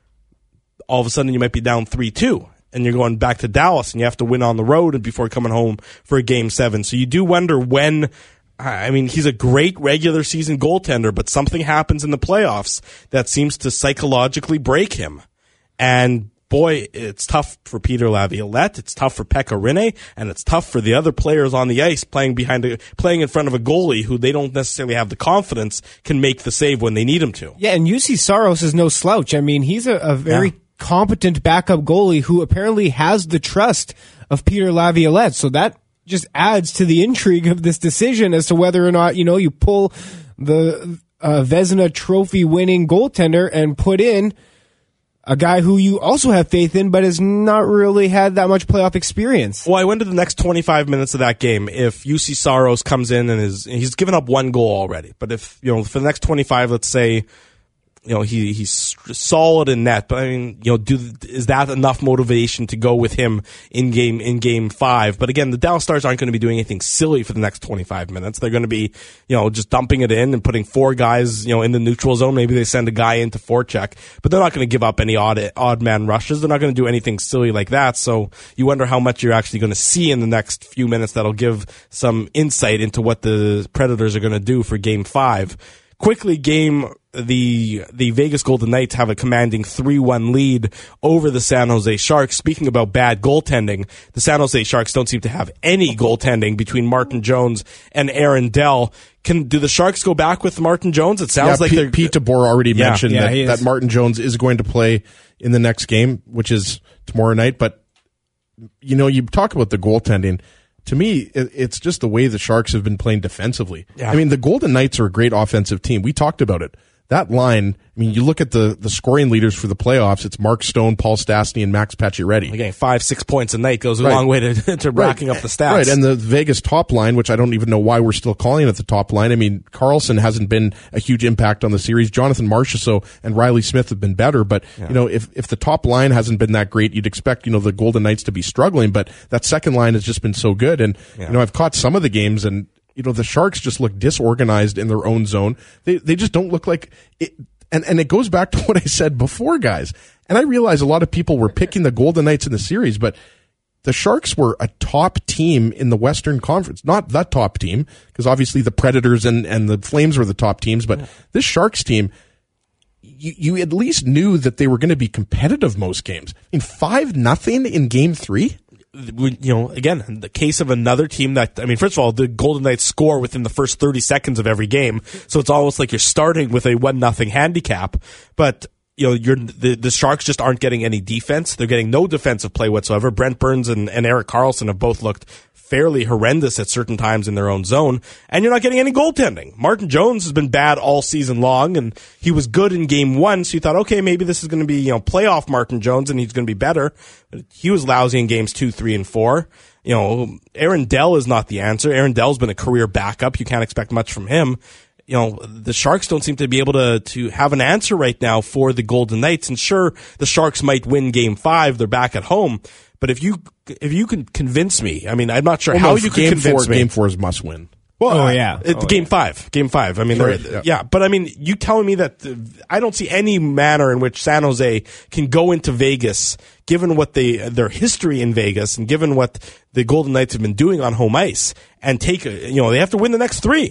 all of a sudden you might be down three two, and you're going back to Dallas, and you have to win on the road before coming home for a Game Seven. So you do wonder when. I mean, he's a great regular season goaltender, but something happens in the playoffs that seems to psychologically break him, and. Boy, it's tough for Peter Laviolette, it's tough for Pekka Rinne, and it's tough for the other players on the ice playing behind a, playing in front of a goalie who they don't necessarily have the confidence can make the save when they need him to. Yeah, and U C Saros is no slouch. I mean, he's a, a very yeah. competent backup goalie who apparently has the trust of Peter Laviolette, so that just adds to the intrigue of this decision as to whether or not, you know, you pull the uh, Vezina Trophy winning goaltender and put in a guy who you also have faith in, but has not really had that much playoff experience. Well, I went to the next twenty-five minutes of that game. If U C Saros comes in and is he's given up one goal already, but if you know for the next twenty-five, let's say. You know, he he's solid in net, but I mean, you know, do is that enough motivation to go with him in game in game five? But again, the Dallas Stars aren't going to be doing anything silly for the next twenty-five minutes. They're going to be, you know, just dumping it in and putting four guys, you know, in the neutral zone. Maybe they send a guy into forecheck, but they're not going to give up any odd odd man rushes. They're not going to do anything silly like that. So you wonder how much you're actually going to see in the next few minutes that'll give some insight into what the Predators are going to do for game five. Quickly, game the the Vegas Golden Knights have a commanding three one lead over the San Jose Sharks. Speaking about bad goaltending, the San Jose Sharks don't seem to have any goaltending between Martin Jones and Aaron Dell. Can do the Sharks go back with Martin Jones? It sounds yeah, like Pete, they're Pete DeBoer already yeah, mentioned yeah, that, that Martin Jones is going to play in the next game, which is tomorrow night. But you know, you talk about the goaltending. To me, it's just the way the Sharks have been playing defensively. Yeah. I mean, the Golden Knights are a great offensive team. We talked about it. That line, I mean, you look at the, the scoring leaders for the playoffs, it's Mark Stone, Paul Stastny, and Max Pacioretty. Again, five, six points a night goes a right. long way to, to racking right. up the stats. Right, and the Vegas top line, which I don't even know why we're still calling it the top line. I mean, Carlson hasn't been a huge impact on the series. Jonathan Marchessault and Riley Smith have been better, but, yeah. you know, if, if the top line hasn't been that great, you'd expect, you know, the Golden Knights to be struggling, but that second line has just been so good. And, yeah. you know, I've caught some of the games, and, you know, the Sharks just look disorganized in their own zone. They, they just don't look like it. And and it goes back to what I said before, guys. And I realize a lot of people were picking the Golden Knights in the series, but the Sharks were a top team in the Western Conference. Not the top team, because obviously the Predators and, and the Flames were the top teams, but this Sharks team, you, you at least knew that they were going to be competitive most games. I mean, five nothing in game three? You know, again, in the case of another team that, I mean, first of all, the Golden Knights score within the first thirty seconds of every game, so it's almost like you're starting with a one nothing handicap. But you know, you're the, the Sharks just aren't getting any defense. They're getting no defensive play whatsoever. Brent Burns and, and Erik Karlsson have both looked fairly horrendous at certain times in their own zone, and you're not getting any goaltending. Martin Jones has been bad all season long, and he was good in game one, so you thought, okay, maybe this is going to be, you know, playoff Martin Jones, and he's going to be better. But he was lousy in games two, three, and four. You know, Aaron Dell is not the answer. Aaron Dell's been a career backup. You can't expect much from him. You know, the Sharks don't seem to be able to, to have an answer right now for the Golden Knights. And sure, the Sharks might win game five. They're back at home. But if you, if you can convince me, I mean, I'm not sure well, how no, you can game convince four, me. Game four is must win. Well, oh, yeah. It, oh, game yeah. five. Game five. I mean, right, yeah. yeah. yeah. But I mean, you telling me that uh, I don't see any manner in which San Jose can go into Vegas, given what they, their history in Vegas and given what the Golden Knights have been doing on home ice, and take a, you know, they have to win the next three.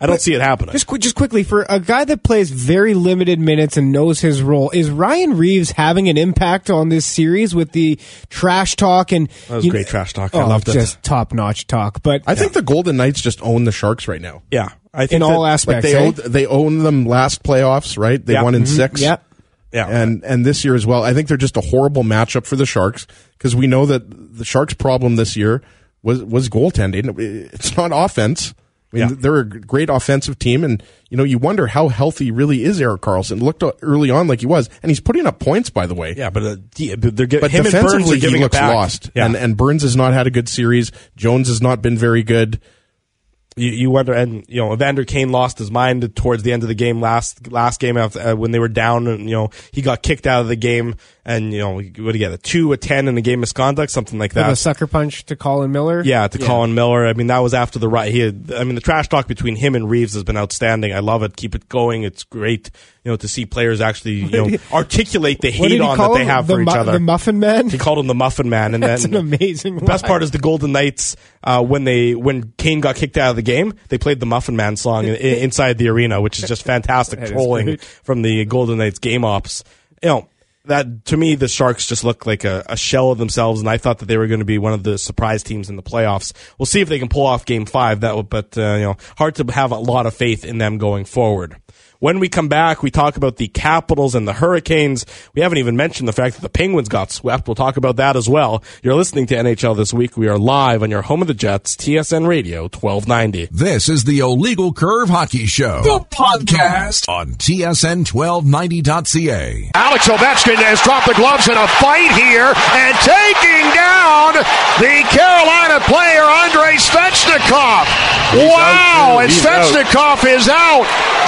I don't But see it happening. Just, qu- just quickly, for a guy that plays very limited minutes and knows his role, is Ryan Reeves having an impact on this series with the trash talk? And That was you great know, trash talk. Oh, I loved it. Just top-notch talk. But I think the Golden Knights just own the Sharks right now. Yeah. I think in all that, aspects, Like they eh? owned, they owned them last playoffs, right? They Yeah. won in Mhm. six. Yeah. Yeah. And and this year as well. I think they're just a horrible matchup for the Sharks because we know that the Sharks' problem this year was was goaltending. It's not offense. I mean, Yeah. they're a great offensive team, and you know you wonder how healthy really is Erik Karlsson. Looked early on like he was, and he's putting up points, by the way. Yeah, but uh, he- they're giving But him and Burns defensively, are giving he it looks back. lost, Yeah. and and Burns has not had a good series. Jones has not been very good. You, you wonder, and you know, Evander Kane lost his mind towards the end of the game last last game after, uh, when they were down, and you know he got kicked out of the game, and you know what do you get, a two, a ten in the game misconduct, something like With that. a sucker punch to Colin Miller. Yeah, to Colin Miller. I mean, that was after the right. He had, I mean, the trash talk between him and Reeves has been outstanding. I love it. Keep it going. It's great, you know, to see players actually, you know, articulate the What did hate he on call that they him? have the for each mu- other. The Muffin Man. He called him the Muffin Man, and That's then an amazing. the best line. part is the Golden Knights uh, when they when Kane got kicked out of the game, they played the Muffin Man song in, in, inside the arena, which is just fantastic That is trolling great. from the Golden Knights game ops. You know. That to me, the Sharks just look like a, a shell of themselves, and I thought that they were going to be one of the surprise teams in the playoffs. We'll see if they can pull off Game Five. That, will, but uh, you know, hard to have a lot of faith in them going forward. When we come back, we talk about the Capitals and the Hurricanes. We haven't even mentioned the fact that the Penguins got swept. We'll talk about that as well. You're listening to N H L This Week. We are live on your home of the Jets, T S N Radio twelve ninety. This is the Illegal Curve Hockey Show, the podcast on T S N twelve ninety dot C A. Alex Ovechkin has dropped the gloves in a fight here and taking down the Carolina player Andrei Svechnikov. Wow, and Svechnikov is out.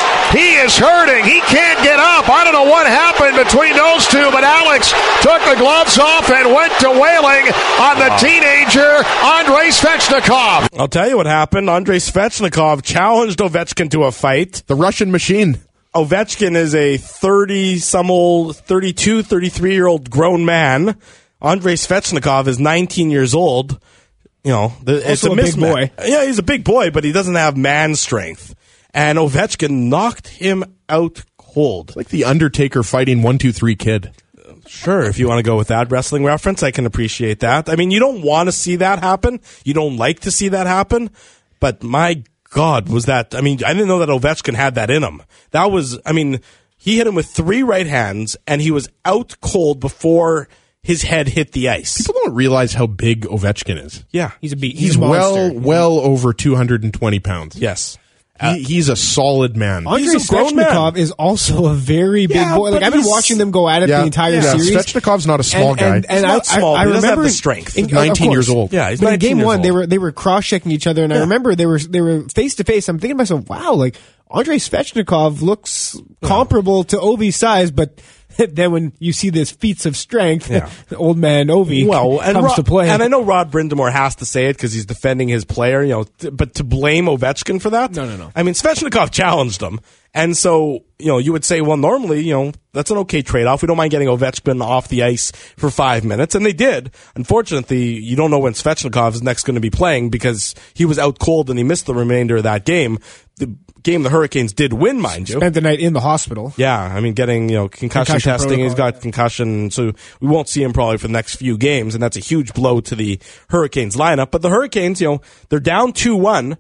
He is hurting. He can't get up. I don't know what happened between those two, but Alex took the gloves off and went to wailing on the teenager Andrei Svechnikov. I'll tell you what happened. Andrei Svechnikov challenged Ovechkin to a fight. The Russian machine. Ovechkin is a thirty-some old, thirty-two, thirty-three-year-old grown man. Andrei Svechnikov is nineteen years old. You know, the, it's a, Also a big mismatch. boy. Yeah, he's a big boy, but he doesn't have man strength. And Ovechkin knocked him out cold. Like the Undertaker fighting one two three Kid. Sure, if you want to go with that wrestling reference, I can appreciate that. I mean, you don't want to see that happen. You don't like to see that happen. But my God, was that... I mean, I didn't know that Ovechkin had that in him. That was... I mean, he hit him with three right hands, and he was out cold before his head hit the ice. People don't realize how big Ovechkin is. Yeah. He's a beat. He's, He's, a well, monster. well over two hundred twenty pounds. Yes. He, he's a solid man. Andrei He's a grown man. Svechnikov is also a very big Yeah, boy. Like but I've been he's- watching them go at it Yeah, the entire yeah. series. Svechnikov's not a small and, guy. And, and He's not I, small, I, I but he doesn't have remember the strength. in- He's nineteen of years course. old. Yeah, he's But in nineteen game years one, old. they were they were cross checking each other, and I remember they were they were face to face. I'm thinking to myself, wow, like Andrei Svechnikov looks comparable to Ovi's size, but then when you see this feats of strength, Yeah. old man Ovi well, and comes Rod, to play. And I know Rod Brindamore has to say it because he's defending his player, you know. T- but to blame Ovechkin for that, No, no, no. I mean, Svechnikov challenged him, and so you know, you would say, well, normally, you know, that's an okay trade-off. We don't mind getting Ovechkin off the ice for five minutes, and they did. Unfortunately, you don't know when Svechnikov is next going to be playing because he was out cold and he missed the remainder of that game. The game the Hurricanes did win, mind you. Spent the night in the hospital. Yeah, I mean, getting, you know, concussion, Concussion testing. He's protocol. got concussion, so we won't see him probably for the next few games, and that's a huge blow to the Hurricanes lineup. But the Hurricanes, you know, they're down two one,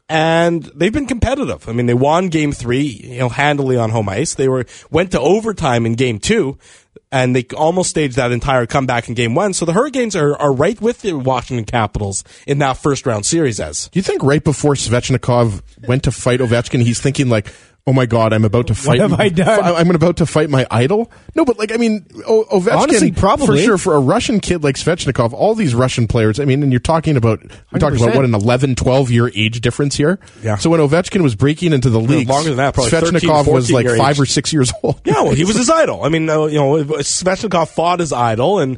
and they've been competitive. I mean, they won game three, you know, handily on home ice. They were went to overtime in game two, and they almost staged that entire comeback in game one. So the Hurricanes are, are right with the Washington Capitals in that first round series, as. Do you think right before Svechnikov went to fight Ovechkin, he's thinking like, "Oh my God, I'm about to fight. have I done? I'm about to fight my idol." No, but like, I mean, o- Ovechkin, Honestly, probably. for sure, for a Russian kid like Svechnikov, all these Russian players. I mean, and you're talking about we're talking about what an eleven, twelve year age difference here. Yeah. So when Ovechkin was breaking into the league, longer than that, probably Svechnikov thirteen, was like fourteen year five age. or six years old. Yeah, well, he was his idol. I mean, uh, you know, Svechnikov fought his idol, and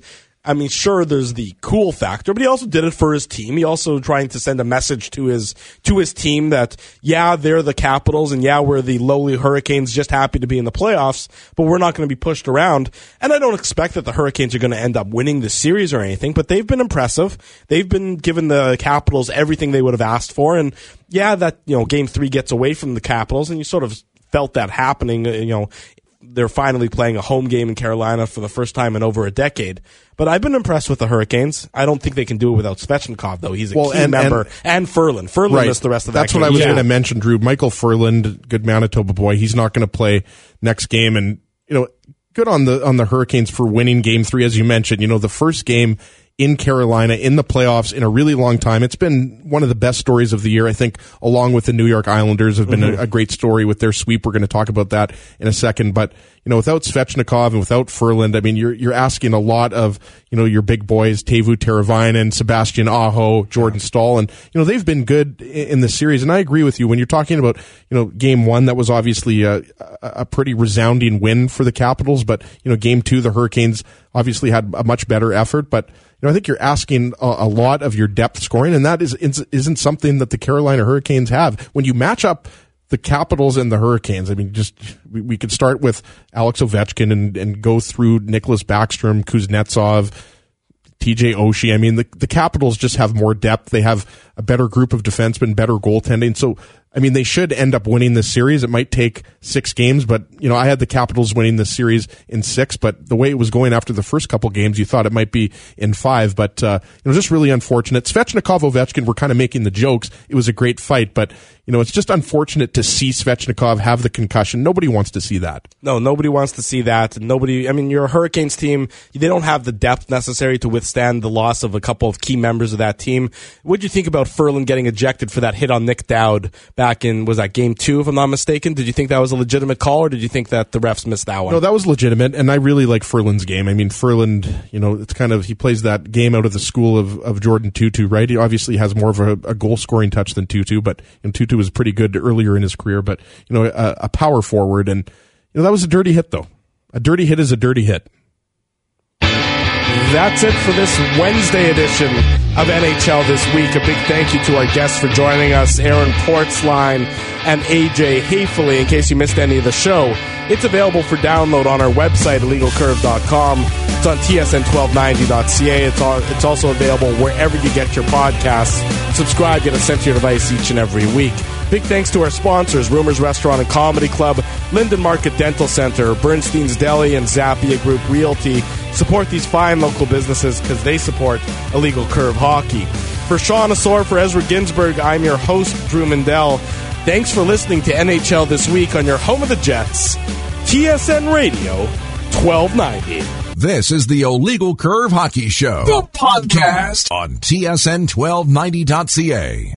I mean, sure, there's the cool factor, but he also did it for his team. He also trying to send a message to his to his team that, yeah, they're the Capitals, and yeah, we're the lowly Hurricanes, just happy to be in the playoffs, but we're not going to be pushed around. And I don't expect that the Hurricanes are going to end up winning the series or anything, but they've been impressive. They've been giving the Capitals everything they would have asked for, and yeah, that, you know, game three gets away from the Capitals, and you sort of felt that happening. You know, they're finally playing a home game in Carolina for the first time in over a decade. But I've been impressed with the Hurricanes. I don't think they can do it without Svechnikov, though. He's a well, key and, member. And, and Ferland. Ferland right. missed the rest of that That's game. what I was yeah. going to mention, Drew. Michael Ferland, good Manitoba boy. He's not going to play next game. And, you know, good on the on the Hurricanes for winning game three, as you mentioned. You know, the first game in Carolina in the playoffs in a really long time. It's been one of the best stories of the year, I think, along with the New York Islanders have been mm-hmm. a, a great story with their sweep. We're going to talk about that in a second. But, you know, without Svechnikov and without Ferland, I mean, you're you're asking a lot of, you know, your big boys, Teuvo Teravainen, Sebastian Aho, Jordan Staal, and, you know, they've been good in the series. And I agree with you when you're talking about, you know, game one, that was obviously a, a pretty resounding win for the Capitals. But, you know, game two, the Hurricanes obviously had a much better effort. But, you know, I think you're asking a, a lot of your depth scoring, and that is isn't something that the Carolina Hurricanes have. When you match up the Capitals and the Hurricanes, I mean, just we, we could start with Alex Ovechkin and, and go through Nicholas Backstrom, Kuznetsov, T J Oshie. I mean, the the Capitals just have more depth. They have a better group of defensemen, better goaltending. So, I mean, they should end up winning this series. It might take six games, but, you know, I had the Capitals winning this series in six, but the way it was going after the first couple games, you thought it might be in five, but, uh, you know, just really unfortunate. Svechnikov, Ovechkin were kind of making the jokes. It was a great fight, but, you know, it's just unfortunate to see Svechnikov have the concussion. Nobody wants to see that. No, nobody wants to see that. And nobody, I mean, you're a Hurricanes team. They don't have the depth necessary to withstand the loss of a couple of key members of that team. What did you think about Ferland getting ejected for that hit on Nick Dowd back in, was that game two, if I'm not mistaken? Did you think that was a legitimate call, or did you think that the refs missed that one? No, that was legitimate, and I really like Ferland's game. I mean, Ferland, you know, it's kind of, he plays that game out of the school of, of Jordan Tootoo, right? He obviously has more of a, a goal-scoring touch than Tootoo, but, you know, Tootoo was pretty good earlier in his career, but, you know, a, a power forward, and, you know, that was a dirty hit, though. A dirty hit is a dirty hit. That's it for this Wednesday edition of N H L This Week. A big thank you to our guests for joining us, Aaron Portzline and A J Haefele. In case you missed any of the show, it's available for download on our website, illegal curve dot com. It's on T S N twelve ninety dot C A. It's, on, it's also available wherever you get your podcasts. Subscribe, get it sent to your device each and every week. Big thanks to our sponsors, Rumors Restaurant and Comedy Club, Linden Market Dental Center, Bernstein's Deli, and Zappia Group Realty. Support these fine local businesses because they support Illegal Curve Hockey. For Sean Asor, for Ezra Ginsburg, I'm your host, Drew Mindell. Thanks for listening to N H L This Week on your home of the Jets, T S N Radio twelve ninety. This is the Illegal Curve Hockey Show, the podcast on T S N twelve ninety dot C A.